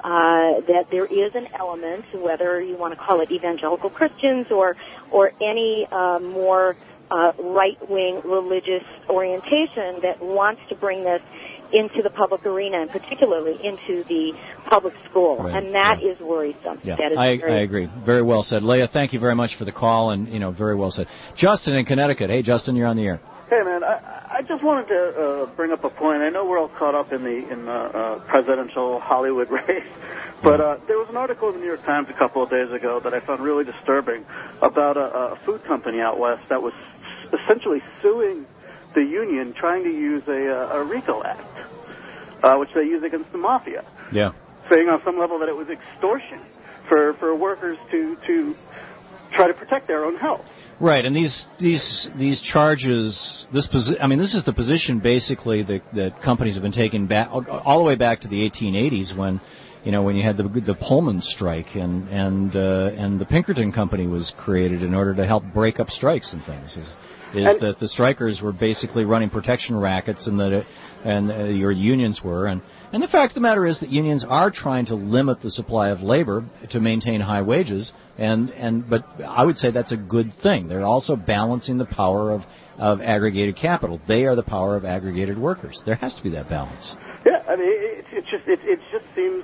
uh, that there is an element, whether you want to call it evangelical Christians or or any uh, more uh, right-wing religious orientation that wants to bring this into the public arena, and particularly into the public school, right. and that yeah. is worrisome. Yeah, that is I, very I agree. Very well said, Leah. Thank you very much for the call, and you know, very well said. Justin in Connecticut. Hey, Justin, you're on the air. Hey, man, I, I just wanted to uh, bring up a point. I know we're all caught up in the in the uh, presidential Hollywood race, but uh, there was an article in the New York Times a couple of days ago that I found really disturbing about a, a food company out west that was essentially suing the union, trying to use a, a RICO Act, uh, which they use against the mafia, Yeah. saying on some level that it was extortion for, for workers to, to try to protect their own health. Right, and these these these charges, this posi- I mean, this is the position basically that that companies have been taking back all the way back to the eighteen eighties when, you know, when you had the the Pullman strike and and uh, and the Pinkerton Company was created in order to help break up strikes and things. Is, is And- that the strikers were basically running protection rackets, and that it, and uh, your unions were, and and the fact of the matter is that unions are trying to limit the supply of labor to maintain high wages, and and but I would say that's a good thing. They're also balancing the power of of aggregated capital. They are the power of aggregated workers. There has to be that balance. Yeah, I mean, it, it just it, it just seems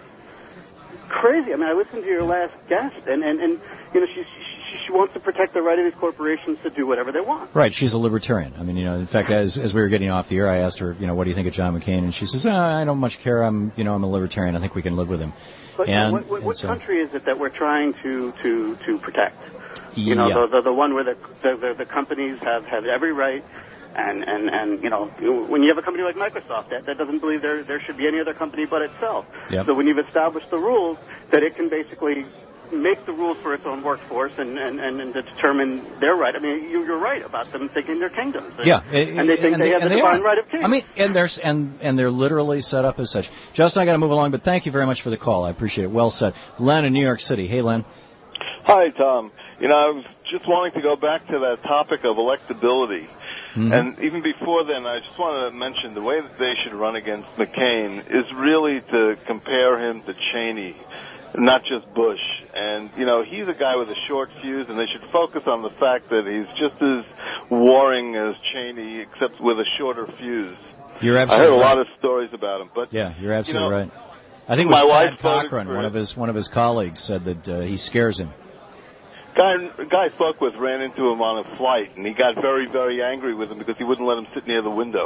crazy. I mean, I listened to your last guest, and and, and you know, she, she she wants to protect the right of these corporations to do whatever they want. Right, she's a libertarian. I mean, you know, in fact, as as we were getting off the air, I asked her, you know, what do you think of John McCain? And she says, oh, I don't much care. I'm, you know, I'm a libertarian. I think we can live with him. But and, what, what, and what so, country is it that we're trying to to to protect? You know, yeah. the, the the one where the the, the the companies have have every right And, and, and you know, when you have a company like Microsoft that, that doesn't believe there there should be any other company but itself. Yep. So when you've established the rules, that it can basically make the rules for its own workforce and, and, and, and to determine their right. I mean, you, you're right about them thinking they're kingdoms. And, yeah, and they think and they, they have the they divine are. right of kings. I mean, and they're and and they're literally set up as such. Justin, I got to move along, but thank you very much for the call. I appreciate it. Well said. Len in New York City. Hey, Len. Hi, Tom. You know, I was just wanting to go back to that topic of electability. Mm-hmm. And even before then, I just wanted to mention the way that they should run against McCain is really to compare him to Cheney, not just Bush. And, you know, he's a guy with a short fuse, and they should focus on the fact that he's just as warring as Cheney, except with a shorter fuse. You're absolutely I heard a right. lot of stories about him. But yeah, you're absolutely you know, right. I think it was my wife Thad Cochran, for one of his one of his colleagues, said that uh, he scares him. Guy, guy I spoke with ran into him on a flight, and he got very, very angry with him because he wouldn't let him sit near the window.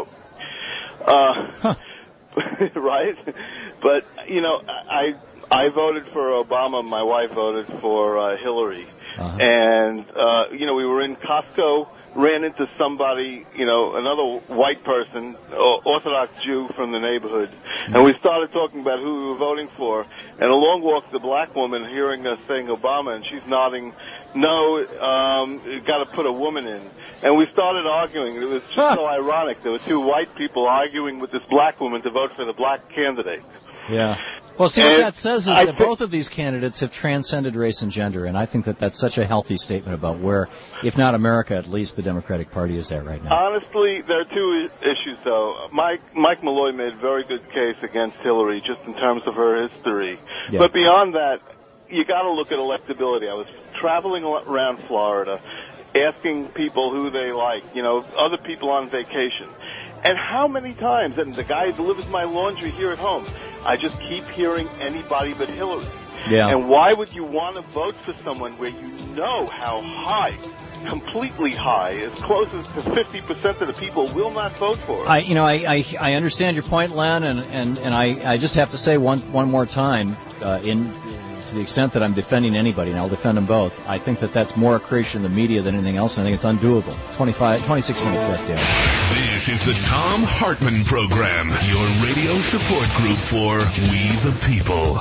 Uh, huh. Right? But, you know, I I voted for Obama. My wife voted for uh, Hillary. Uh-huh. And, uh, you know, we were in Costco, ran into somebody, you know, another white person, Orthodox Jew from the neighborhood, and we started talking about who we were voting for. And along walked the black woman, hearing us saying Obama, and she's nodding, no, um, you got to put a woman in. And we started arguing. It was just huh. so ironic. There were two white people arguing with this black woman to vote for the black candidate. Yeah. Well, see, and what that says is I that think, both of these candidates have transcended race and gender, and I think that that's such a healthy statement about where, if not America, at least the Democratic Party is at right now. Honestly, there are two issues, though. Mike, Mike Malloy made a very good case against Hillary, just in terms of her history. Yeah. But beyond that, you got to look at electability. I was traveling around Florida, asking people who they like, you know, other people on vacation. And how many times, and the guy who delivers my laundry here at home, I just keep hearing anybody but Hillary. Yeah. And why would you want to vote for someone where you know how high, completely high, as close as to fifty percent of the people will not vote for her? I, you know, I, I, I understand your point, Len, and, and, and I, I just have to say one, one more time, uh, in, to the extent that I'm defending anybody, and I'll defend them both, I think that that's more a creation of the media than anything else, and I think it's undoable. twenty-five, twenty-six minutes left there. This is the Tom Hartman Program, your radio support group for We the People.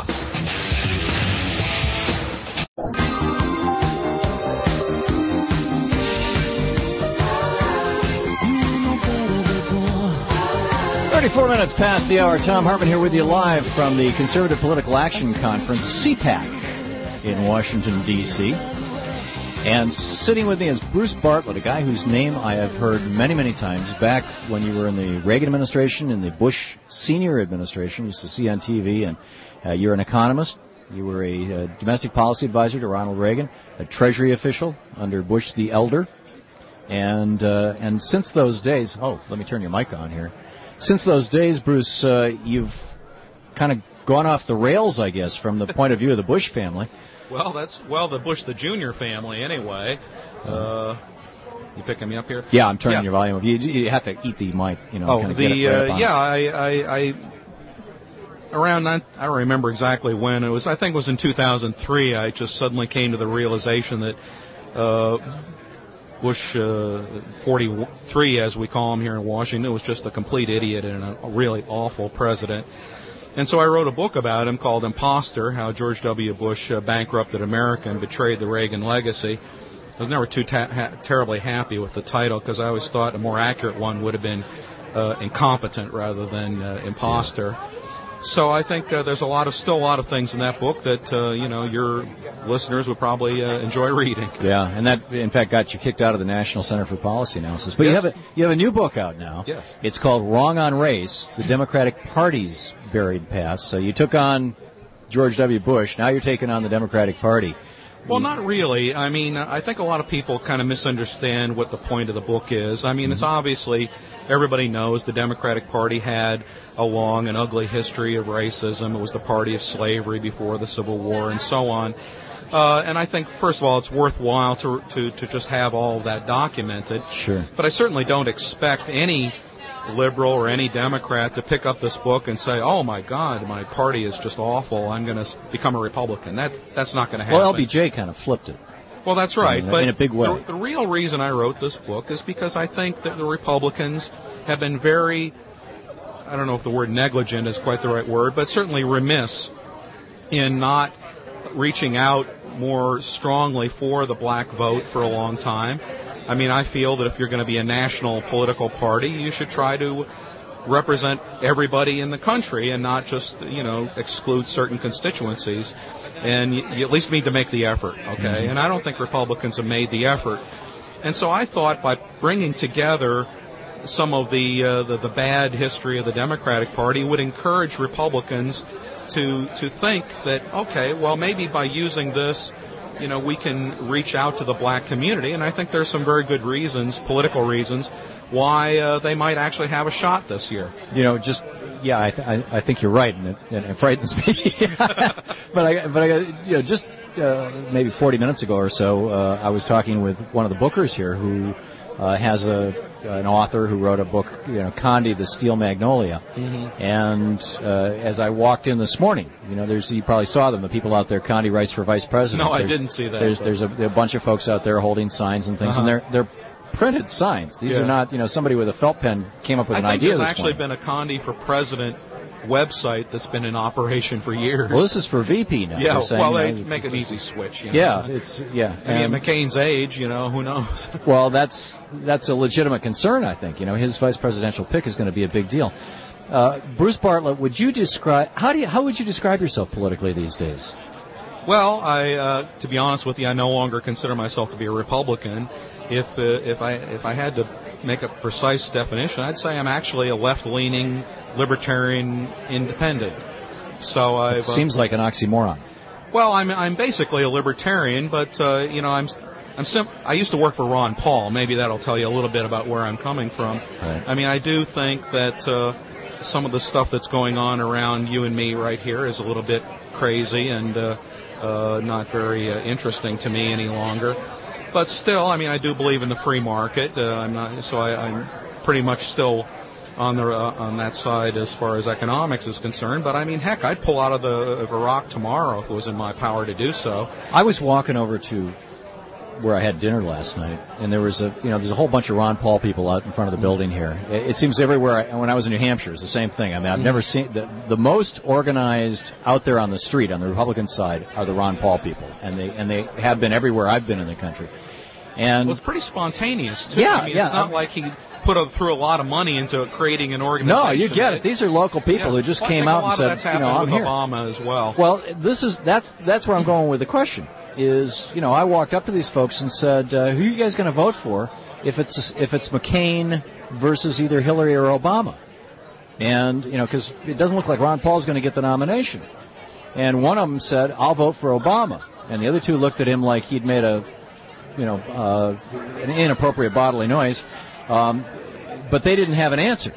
thirty-four minutes past the hour. Tom Hartman here with you live from the Conservative Political Action Conference, C PAC, in Washington, D C And sitting with me is Bruce Bartlett, a guy whose name I have heard many, many times back when you were in the Reagan administration, in the Bush senior administration, used to see on T V, and uh, you're an economist. You were a uh, domestic policy advisor to Ronald Reagan, a Treasury official under Bush the Elder. And uh, and since those days, oh, let me turn your mic on here. Since those days, Bruce, uh, you've kind of gone off the rails, I guess, from the point of view of the Bush family. Well, that's, well, the Bush the Junior family, anyway. Uh, you picking me up here? Yeah, I'm turning yeah. your volume up. You, you have to eat the mic, you know, oh, kind of the, get it right uh, up yeah, I, I, I, around, I don't remember exactly when, it was, I think it was in two thousand three, I just suddenly came to the realization that uh, Bush uh, forty-three, as we call him here in Washington, was just a complete idiot and a really awful president. And so I wrote a book about him called Imposter, How George W. Bush uh, Bankrupted America and Betrayed the Reagan Legacy. I was never too ta- ha- terribly happy with the title because I always thought a more accurate one would have been uh, incompetent rather than uh, imposter. So I think uh, there's a lot of still a lot of things in that book that uh, you know your listeners would probably uh, enjoy reading. Yeah, and that in fact got you kicked out of the National Center for Policy Analysis. But yes. you have a you have a new book out now. Yes. It's called Wrong on Race: The Democratic Party's Buried Past. So you took on George W. Bush. Now you're taking on the Democratic Party. Well, not really. I mean, I think a lot of people kind of misunderstand what the point of the book is. I mean, mm-hmm. it's obviously, everybody knows the Democratic Party had a long and ugly history of racism. It was the party of slavery before the Civil War and so on. Uh, and I think, first of all, it's worthwhile to, to, to just have all of that documented. Sure. But I certainly don't expect any liberal or any Democrat to pick up this book and say, oh, my God, my party is just awful. I'm going to become a Republican. That That's not going to happen. Well, L B J kind of flipped it. Well, that's right. In, but in a big way. The, the real reason I wrote this book is because I think that the Republicans have been very, I don't know if the word negligent is quite the right word, but certainly remiss in not reaching out more strongly for the black vote for a long time. I mean, I feel that if you're going to be a national political party, you should try to represent everybody in the country and not just, you know, exclude certain constituencies. And you, you at least need to make the effort, okay? Mm-hmm. And I don't think Republicans have made the effort. And so I thought by bringing together some of the, uh, the the bad history of the Democratic Party would encourage Republicans to to think that, okay, well, maybe by using this, you know, we can reach out to the black community. And I think there's some very good reasons, political reasons, why uh, they might actually have a shot this year. You know, just yeah, I, th- I, I think you're right, and it, and it frightens me. but I, but I, you know, just uh, maybe forty minutes ago or so, uh, I was talking with one of the bookers here who uh, has a an author who wrote a book, you know, Condi, the Steel Magnolia. Mm-hmm. And uh, as I walked in this morning, you know, there's you probably saw them, the people out there, Condi writes for vice president. No, I there's, didn't see that. There's but. there's a, a bunch of folks out there holding signs and things, Uh-huh. and they're they're printed signs. These Yeah. are not, you know, somebody with a felt pen came up with I an think idea there's this actually morning. been a Condi for President website that's been in operation for years. Well, this is for V P now. Yeah, they're saying, well, you they know, make an easy switch. You know? Yeah, it's yeah. I mean, and- at McCain's age, you know, who knows? Well, that's that's a legitimate concern, I think. You know, his vice presidential pick is going to be a big deal. Uh, Bruce Bartlett, would you describe how do you how would you describe yourself politically these days? Well, I, uh, to be honest with you, I no longer consider myself to be a Republican. If uh, if I if I had to make a precise definition, I'd say I'm actually a left-leaning libertarian independent. So I It seems like an oxymoron. Well, I'm I'm basically a libertarian, but uh, you know, I'm I'm sim- I used to work for Ron Paul. Maybe that'll tell you a little bit about where I'm coming from. Right. I mean, I do think that uh, some of the stuff that's going on around you and me right here is a little bit crazy and uh, uh, not very uh, interesting to me any longer. But still, I mean, I do believe in the free market. Uh, I'm not, so I, I'm pretty much still on the uh, on that side as far as economics is concerned. But I mean, heck, I'd pull out of the of Iraq tomorrow if it was in my power to do so. I was walking over to where I had dinner last night, and there was a you know there's a whole bunch of Ron Paul people out in front of the building here. It, it seems everywhere. I, when I was in New Hampshire, it's the same thing. I mean, I've never seen the the most organized out there on the street on the Republican side are the Ron Paul people, and they and they have been everywhere I've been in the country. And well, it's pretty spontaneous too. Yeah, I mean, yeah. it's not like he put a, threw a lot of money into creating an organization. No, you get it. These are local people yeah. who just well, came out and said, said, that's you know, I'm with here. Obama as well. Well, this is that's that's where I'm going with the question. Is you know I walked up to these folks and said, uh, who are you guys going to vote for if it's if it's McCain versus either Hillary or Obama? And you know because it doesn't look like Ron Paul's going to get the nomination. And one of them said, I'll vote for Obama. And the other two looked at him like he'd made a you know, uh, an inappropriate bodily noise, um, but they didn't have an answer.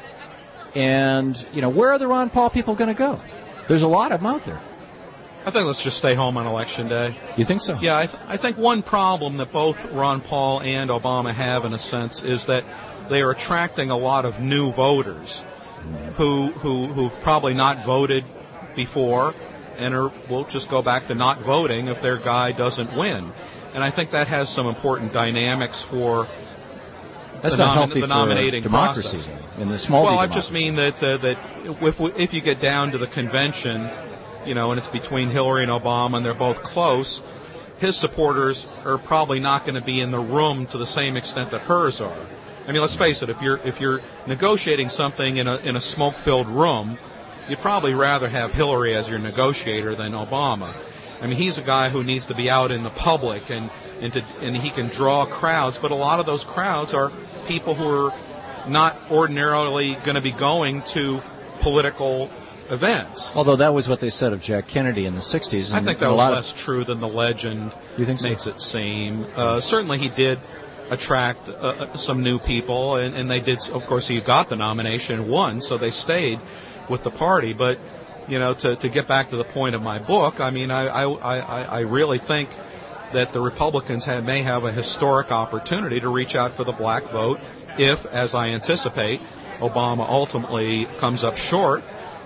And, you know, where are the Ron Paul people going to go? There's a lot of them out there. I think let's just stay home on Election Day. You think so? Yeah, I, th- I think one problem that both Ron Paul and Obama have, in a sense, is that they are attracting a lot of new voters who who who've probably not voted before and are, will just go back to not voting if their guy doesn't win. And I think that has some important dynamics for That's the, not nom- healthy the nominating for democracy process. in the small. Well, I democracy. just mean that uh, that if if you get down to the convention, you know, and it's between Hillary and Obama, and they're both close, his supporters are probably not going to be in the room to the same extent that hers are. I mean, let's face it. If you're if you're negotiating something in a in a smoke-filled room, you'd probably rather have Hillary as your negotiator than Obama. I mean, he's a guy who needs to be out in the public, and and, to, and he can draw crowds. But a lot of those crowds are people who are not ordinarily going to be going to political events. Although that was what they said of Jack Kennedy in the sixties. I think that a was lot less of, true than the legend you think so? makes it seem. Uh, certainly he did attract uh, some new people, and, and they did, of course, he got the nomination and won, so they stayed with the party. But you know, to, to get back to the point of my book, I mean, I, I, I, I really think that the Republicans have, may have a historic opportunity to reach out for the black vote if, as I anticipate, Obama ultimately comes up short.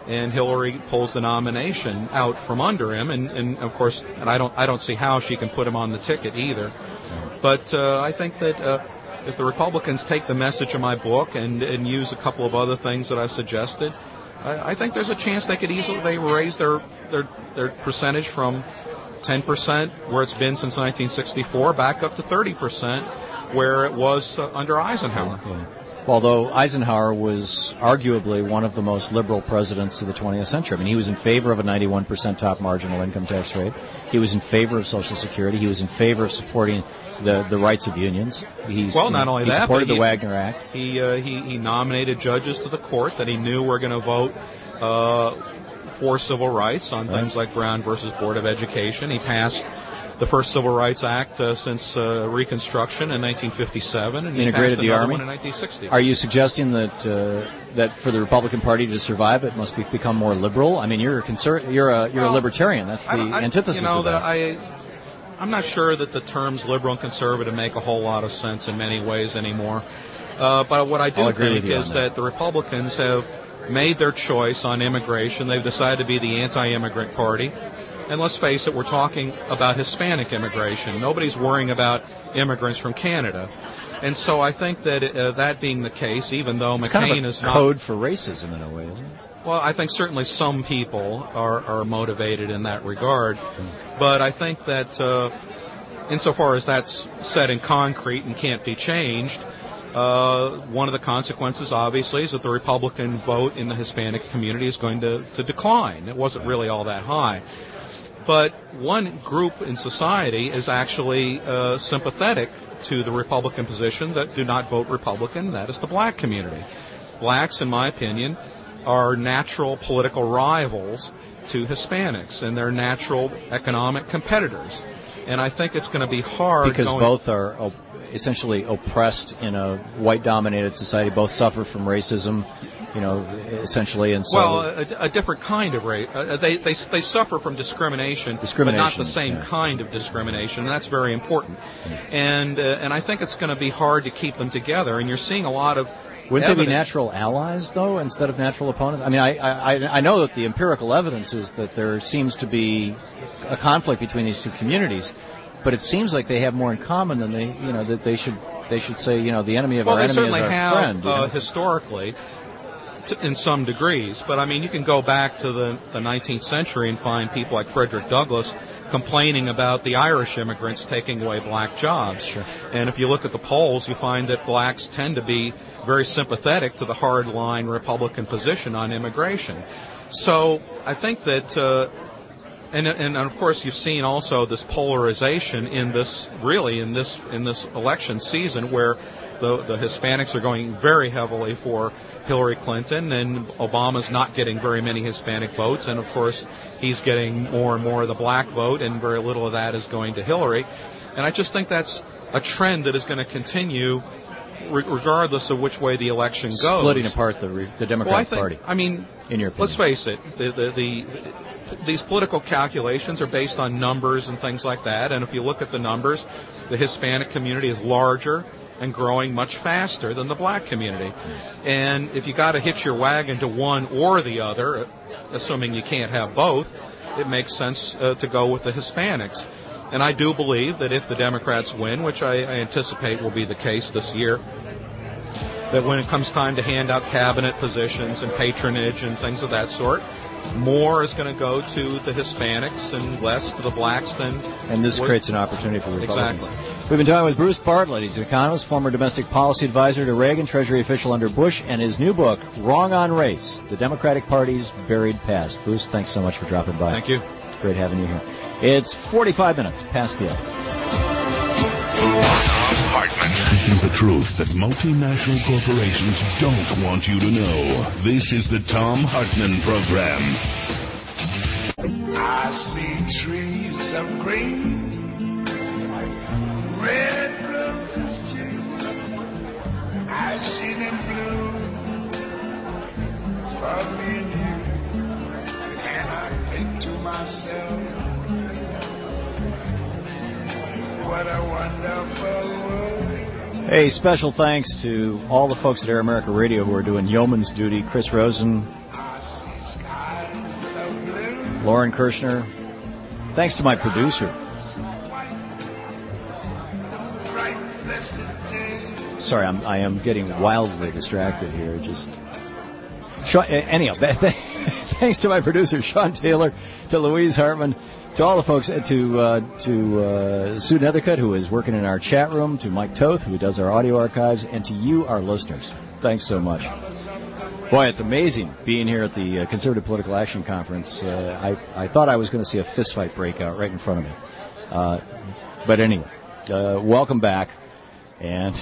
and Hillary pulls the nomination out from under him, and, and of course, and I don't I don't see how she can put him on the ticket either. But uh, I think that uh, if the Republicans take the message of my book and, and use a couple of other things that I suggested, I, I think there's a chance they could easily they raise their their their percentage from ten percent, where it's been since nineteen sixty-four, back up to thirty percent, where it was uh, under Eisenhower. Yeah. Although Eisenhower was arguably one of the most liberal presidents of the twentieth century. I mean, he was in favor of a ninety-one percent top marginal income tax rate. He was in favor of Social Security. He was in favor of supporting the, the rights of unions. He's, well, not only he that, supported but the he, Wagner Act. He, uh, he he nominated judges to the court that he knew were going to vote uh, for civil rights on Right. things like Brown versus Board of Education. He passed the first Civil Rights Act uh, since uh, Reconstruction in nineteen fifty-seven, and he Integrated passed the another Army one in nineteen sixty. Are you suggesting that uh, that for the Republican Party to survive, it must be, become more liberal? I mean, you're a conser- you're a you're Well, a libertarian. That's the I, I, antithesis you know, of that. I, I'm not sure that the terms liberal and conservative make a whole lot of sense in many ways anymore. Uh, but what I do I'll agree think with you is on that. that the Republicans have made their choice on immigration. They've decided to be the anti-immigrant party. And let's face it, we're talking about Hispanic immigration. Nobody's worrying about immigrants from Canada. And so I think that uh, that being the case, even though It's McCain kind of a is not... code for racism in a way, isn't it? Well, I think certainly some people are, are motivated in that regard. But I think that uh, insofar as that's set in concrete and can't be changed, uh, one of the consequences, obviously, is that the Republican vote in the Hispanic community is going to, to decline. It wasn't really all that high. But one group in society is actually uh, sympathetic to the Republican position that do not vote Republican, and that is the black community. Blacks, in my opinion, are natural political rivals to Hispanics, and they're natural economic competitors. And I think it's going to be hard Because going both are op- essentially oppressed in a white-dominated society. Both suffer from racism, you know, essentially. And so, well, a, a different kind of race. Uh, they, they they suffer from discrimination, Discrimination, but not the same yeah. kind of discrimination, and that's very important. And uh, and I think it's going to be hard to keep them together. And you're seeing a lot of wouldn't they be evidence. natural allies, though, instead of natural opponents? I mean, I, I I know that the empirical evidence is that there seems to be a conflict between these two communities, but it seems like they have more in common than they, you know, that they should they should say, you know, the enemy of well, our they enemy certainly is our have, friend. You know? uh, historically, to, in some degrees. But I mean, you can go back to the, the nineteenth century and find people like Frederick Douglass complaining about the Irish immigrants taking away black jobs. Sure. And if you look at the polls, you find that blacks tend to be very sympathetic to the hardline Republican position on immigration. So I think that, uh, and, and of course you've seen also this polarization in this, really in this in this election season, where the, the Hispanics are going very heavily for Hillary Clinton, and Obama's not getting very many Hispanic votes, and of course he's getting more and more of the black vote, and very little of that is going to Hillary. And I just think that's a trend that is going to continue re- regardless of which way the election goes. Splitting apart the re- the Democratic well, I think, Party. I mean, in your opinion. let's face it, the, the, the, these political calculations are based on numbers and things like that, and if you look at the numbers, the Hispanic community is larger and growing much faster than the black community. And if you got to hitch your wagon to one or the other, assuming you can't have both, it makes sense uh, to go with the Hispanics. And I do believe that if the Democrats win, which I, I anticipate will be the case this year, that when it comes time to hand out cabinet positions and patronage and things of that sort, more is going to go to the Hispanics and less to the blacks than... And this would. creates an opportunity for Republicans. Exactly. We've been talking with Bruce Bartlett. He's an economist, former domestic policy advisor to Reagan, Treasury official under Bush, and his new book, Wrong on Race, The Democratic Party's Buried Past. Bruce, thanks so much for dropping by. Thank you. It's great having you here. It's forty-five minutes past the hour. Tom Hartman. Speaking the truth that multinational corporations don't want you to know. This is the Tom Hartman Program. I see trees of green, red roses too. I see them bloom for me and you. And I think to myself, what a wonderful world. Hey, special thanks to all the folks at Air America Radio who are doing yeoman's duty. Chris Rosen, Lauren Kirshner. Thanks to my producer. Sorry, I'm, I am getting wildly distracted here. Just Sean, anyhow, thanks to my producer Sean Taylor, to Louise Hartman, to all the folks, to uh, to uh, Sue Nethercutt, who is working in our chat room, to Mike Toth, who does our audio archives, and to you, our listeners. Thanks so much. Boy, it's amazing being here at the uh, Conservative Political Action Conference. Uh, I I thought I was going to see a fistfight break out right in front of me. Uh, but anyway, uh, welcome back. And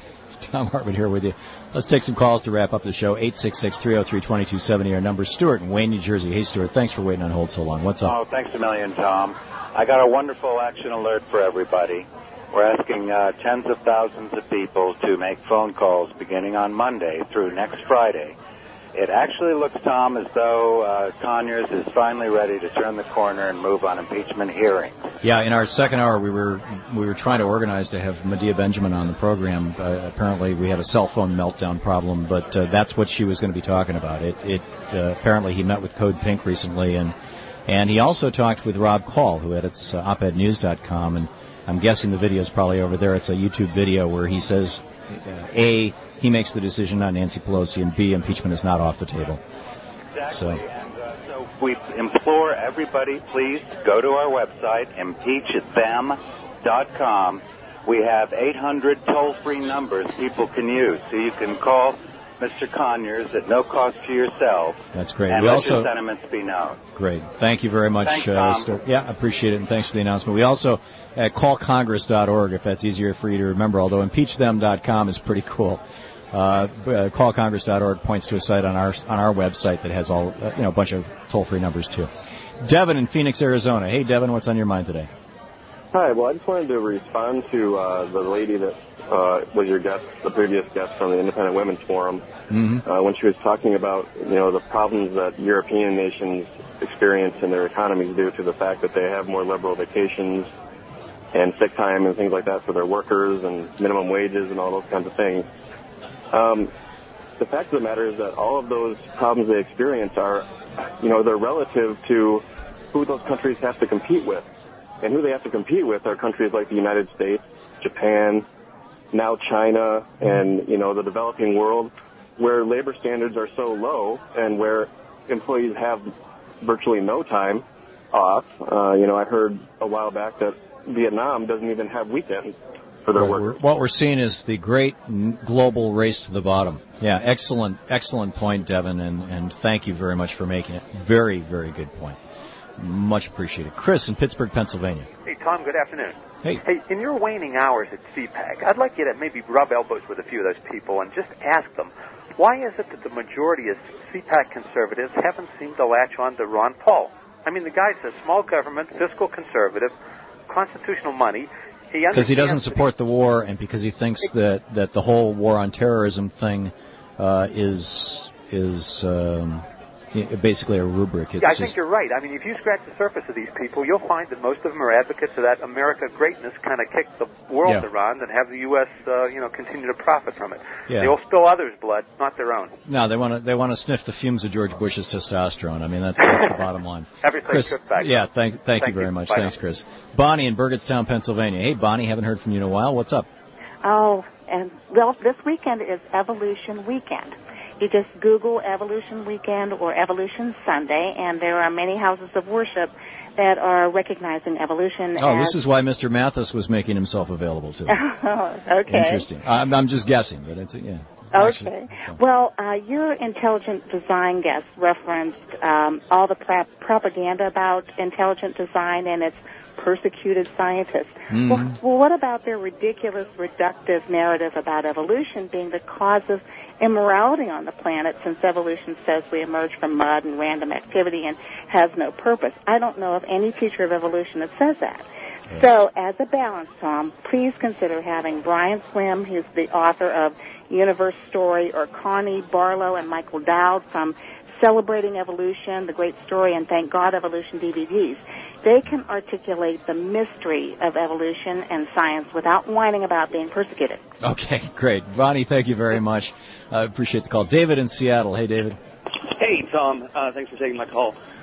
Tom Hartman here with you. Let's take some calls to wrap up the show. eight six six, three oh three, two two seven oh, our number. Stuart in Wayne, New Jersey. Hey, Stuart, thanks for waiting on hold so long. What's up? Oh, thanks a million, Tom. I got a wonderful action alert for everybody. We're asking uh, tens of thousands of people to make phone calls beginning on Monday through next Friday. It actually looks, Tom, as though uh, Conyers is finally ready to turn the corner and move on impeachment hearings. Yeah, in our second hour, we were we were trying to organize to have Medea Benjamin on the program. Uh, apparently, we had a cell phone meltdown problem, but uh, that's what she was going to be talking about. It, it uh, apparently he met with Code Pink recently, and and he also talked with Rob Call, who edits uh, op ed news dot com, and I'm guessing the video is probably over there. It's a YouTube video where he says, uh, A, he makes the decision, not Nancy Pelosi, and B, impeachment is not off the table. Exactly. So. And uh, so we implore everybody, please go to our website, impeach them dot com. We have eight hundred toll-free numbers people can use, so you can call Mister Conyers at no cost to yourself. That's great. And we let also, your sentiments be known. Great. Thank you very much. Thanks, uh, Tom. Stuart. Yeah, appreciate it, and thanks for the announcement. We also, at call congress dot org, if that's easier for you to remember, although impeach them dot com is pretty cool. Uh, uh, call congress dot org points to a site on our on our website that has all uh, you know a bunch of toll-free numbers too. Devin in Phoenix, Arizona. Hey, Devin, what's on your mind today? Hi. Well, I just wanted to respond to uh, the lady that uh, was your guest, the previous guest from the Independent Women's Forum, mm-hmm. uh, when she was talking about you know the problems that European nations experience in their economies due to the fact that they have more liberal vacations and sick time and things like that for their workers and minimum wages and all those kinds of things. Um, the fact of the matter is that all of those problems they experience are, you know, they're relative to who those countries have to compete with. And who they have to compete with are countries like the United States, Japan, now China, and, you know, the developing world, where labor standards are so low and where employees have virtually no time off. Uh, you know, I heard a while back that Vietnam doesn't even have weekends for their Well, workers. we're, what we're seeing is the great n- global race to the bottom. Yeah, excellent, excellent point, Devin, and, and thank you very much for making it. Very, very good point. Much appreciated. Chris in Pittsburgh, Pennsylvania. Hey, Tom, good afternoon. Hey. Hey, in your waning hours at C PAC, I'd like you to maybe rub elbows with a few of those people and just ask them, why is it that the majority of C PAC conservatives haven't seemed to latch on to Ron Paul? I mean, the guy's a small government, fiscal conservative, constitutional money. Because he, he doesn't support the war, and because he thinks that, that the whole war on terrorism thing uh, is is um, basically a rubric. It's yeah, I just, think you're right. I mean, if you scratch the surface of these people, you'll find that most of them are advocates of that America greatness kind of kick the world Yeah. around and have the U S Uh, you know, continue to profit from it. Yeah. They'll spill others' blood, not their own. No, they want to they want to sniff the fumes of George Bush's testosterone. I mean, that's, that's the bottom line. Everything Chris, trips back. yeah, thank thank, Thank you very you. much. Bye Thanks, now. Chris. Bonnie in Burgettstown, Pennsylvania. Hey, Bonnie, haven't heard from you in a while. What's up? Oh, and well, this weekend is Evolution Weekend. You just Google Evolution Weekend or Evolution Sunday, and there are many houses of worship that are recognizing evolution. Oh, as this is why Mister Mathis was making himself available to. Oh, okay. Interesting. I'm, I'm just guessing, but it's yeah. Okay. Well, uh, your intelligent design guest referenced um, all the pra- propaganda about intelligent design and its persecuted scientists. Mm. Well, well, what about their ridiculous, reductive narrative about evolution being the cause of immorality on the planet, since evolution says we emerge from mud and random activity and has no purpose? I don't know of any teacher of evolution that says that. So, as a balance, Tom, please consider having Brian Slim, who's the author of Universe Story, or Connie Barlow and Michael Dowd from Celebrating Evolution, The Great Story, and Thank God Evolution D V Ds. They can articulate the mystery of evolution and science without whining about being persecuted. Okay, great. Bonnie, thank you very much. I uh, appreciate the call. David in Seattle. Hey, David. Hey, Tom. Uh, thanks for taking my call.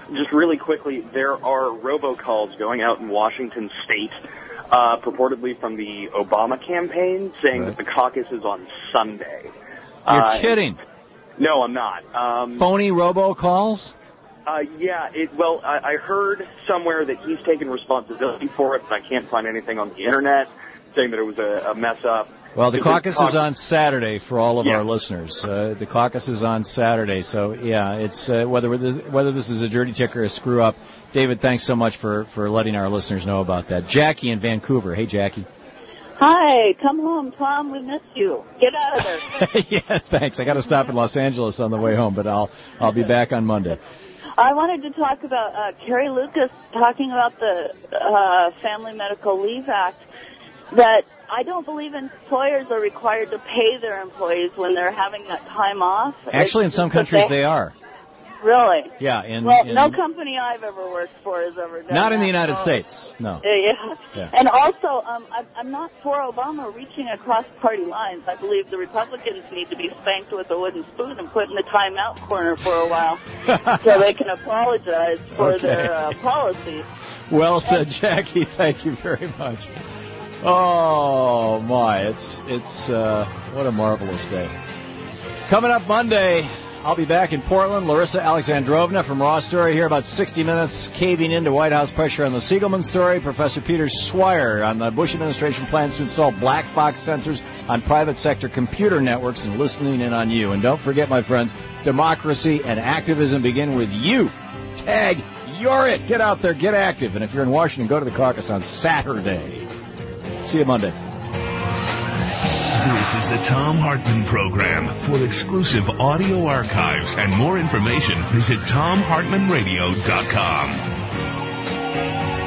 just really quickly, there are robocalls going out in Washington State, uh, purportedly from the Obama campaign, saying Right. that the caucus is on Sunday. You're Uh, kidding. No, I'm not. Um, Phony robocalls? Uh, yeah, it, well, I, I heard somewhere that he's taken responsibility for it, but I can't find anything on the internet saying that it was a, a mess up. Well, the Because caucus the is on Saturday for all of Yeah. our listeners. Uh, the caucus is on Saturday, so yeah, it's uh, whether whether this is a dirty trick or a screw up. David, thanks so much for, for letting our listeners know about that. Jackie in Vancouver. Hey, Jackie. Hi, come home, Tom. We missed you. Get out of there. Yeah, thanks. I got to stop in Los Angeles on the way home, but I'll I'll be back on Monday. I wanted to talk about uh, Carrie Lucas talking about the uh, Family Medical Leave Act, that I don't believe employers are required to pay their employees when they're having that time off. Actually, in It's some just that countries they are. Really? Yeah, in, well, in no company I've ever worked for has ever done not in that, the United so- States. No. Yeah, yeah. Yeah. And also, um, I, I'm not for Obama reaching across party lines. I believe the Republicans need to be spanked with a wooden spoon and put in the timeout corner for a while so they can apologize for Okay. their uh, policies. Well said, Jackie. Thank you very much. Oh my, it's it's uh, what a marvelous day. Coming up Monday, I'll be back in Portland. Larissa Alexandrovna from Raw Story here, about sixty minutes caving into White House pressure on the Siegelman story. Professor Peter Swire on the Bush administration plans to install black box sensors on private sector computer networks and listening in on you. And don't forget, my friends, democracy and activism begin with you. Tag, you're it. Get out there, get active. And if you're in Washington, go to the caucus on Saturday. See you Monday. This is the Tom Hartman Program. For exclusive audio archives and more information, visit tom hartman radio dot com.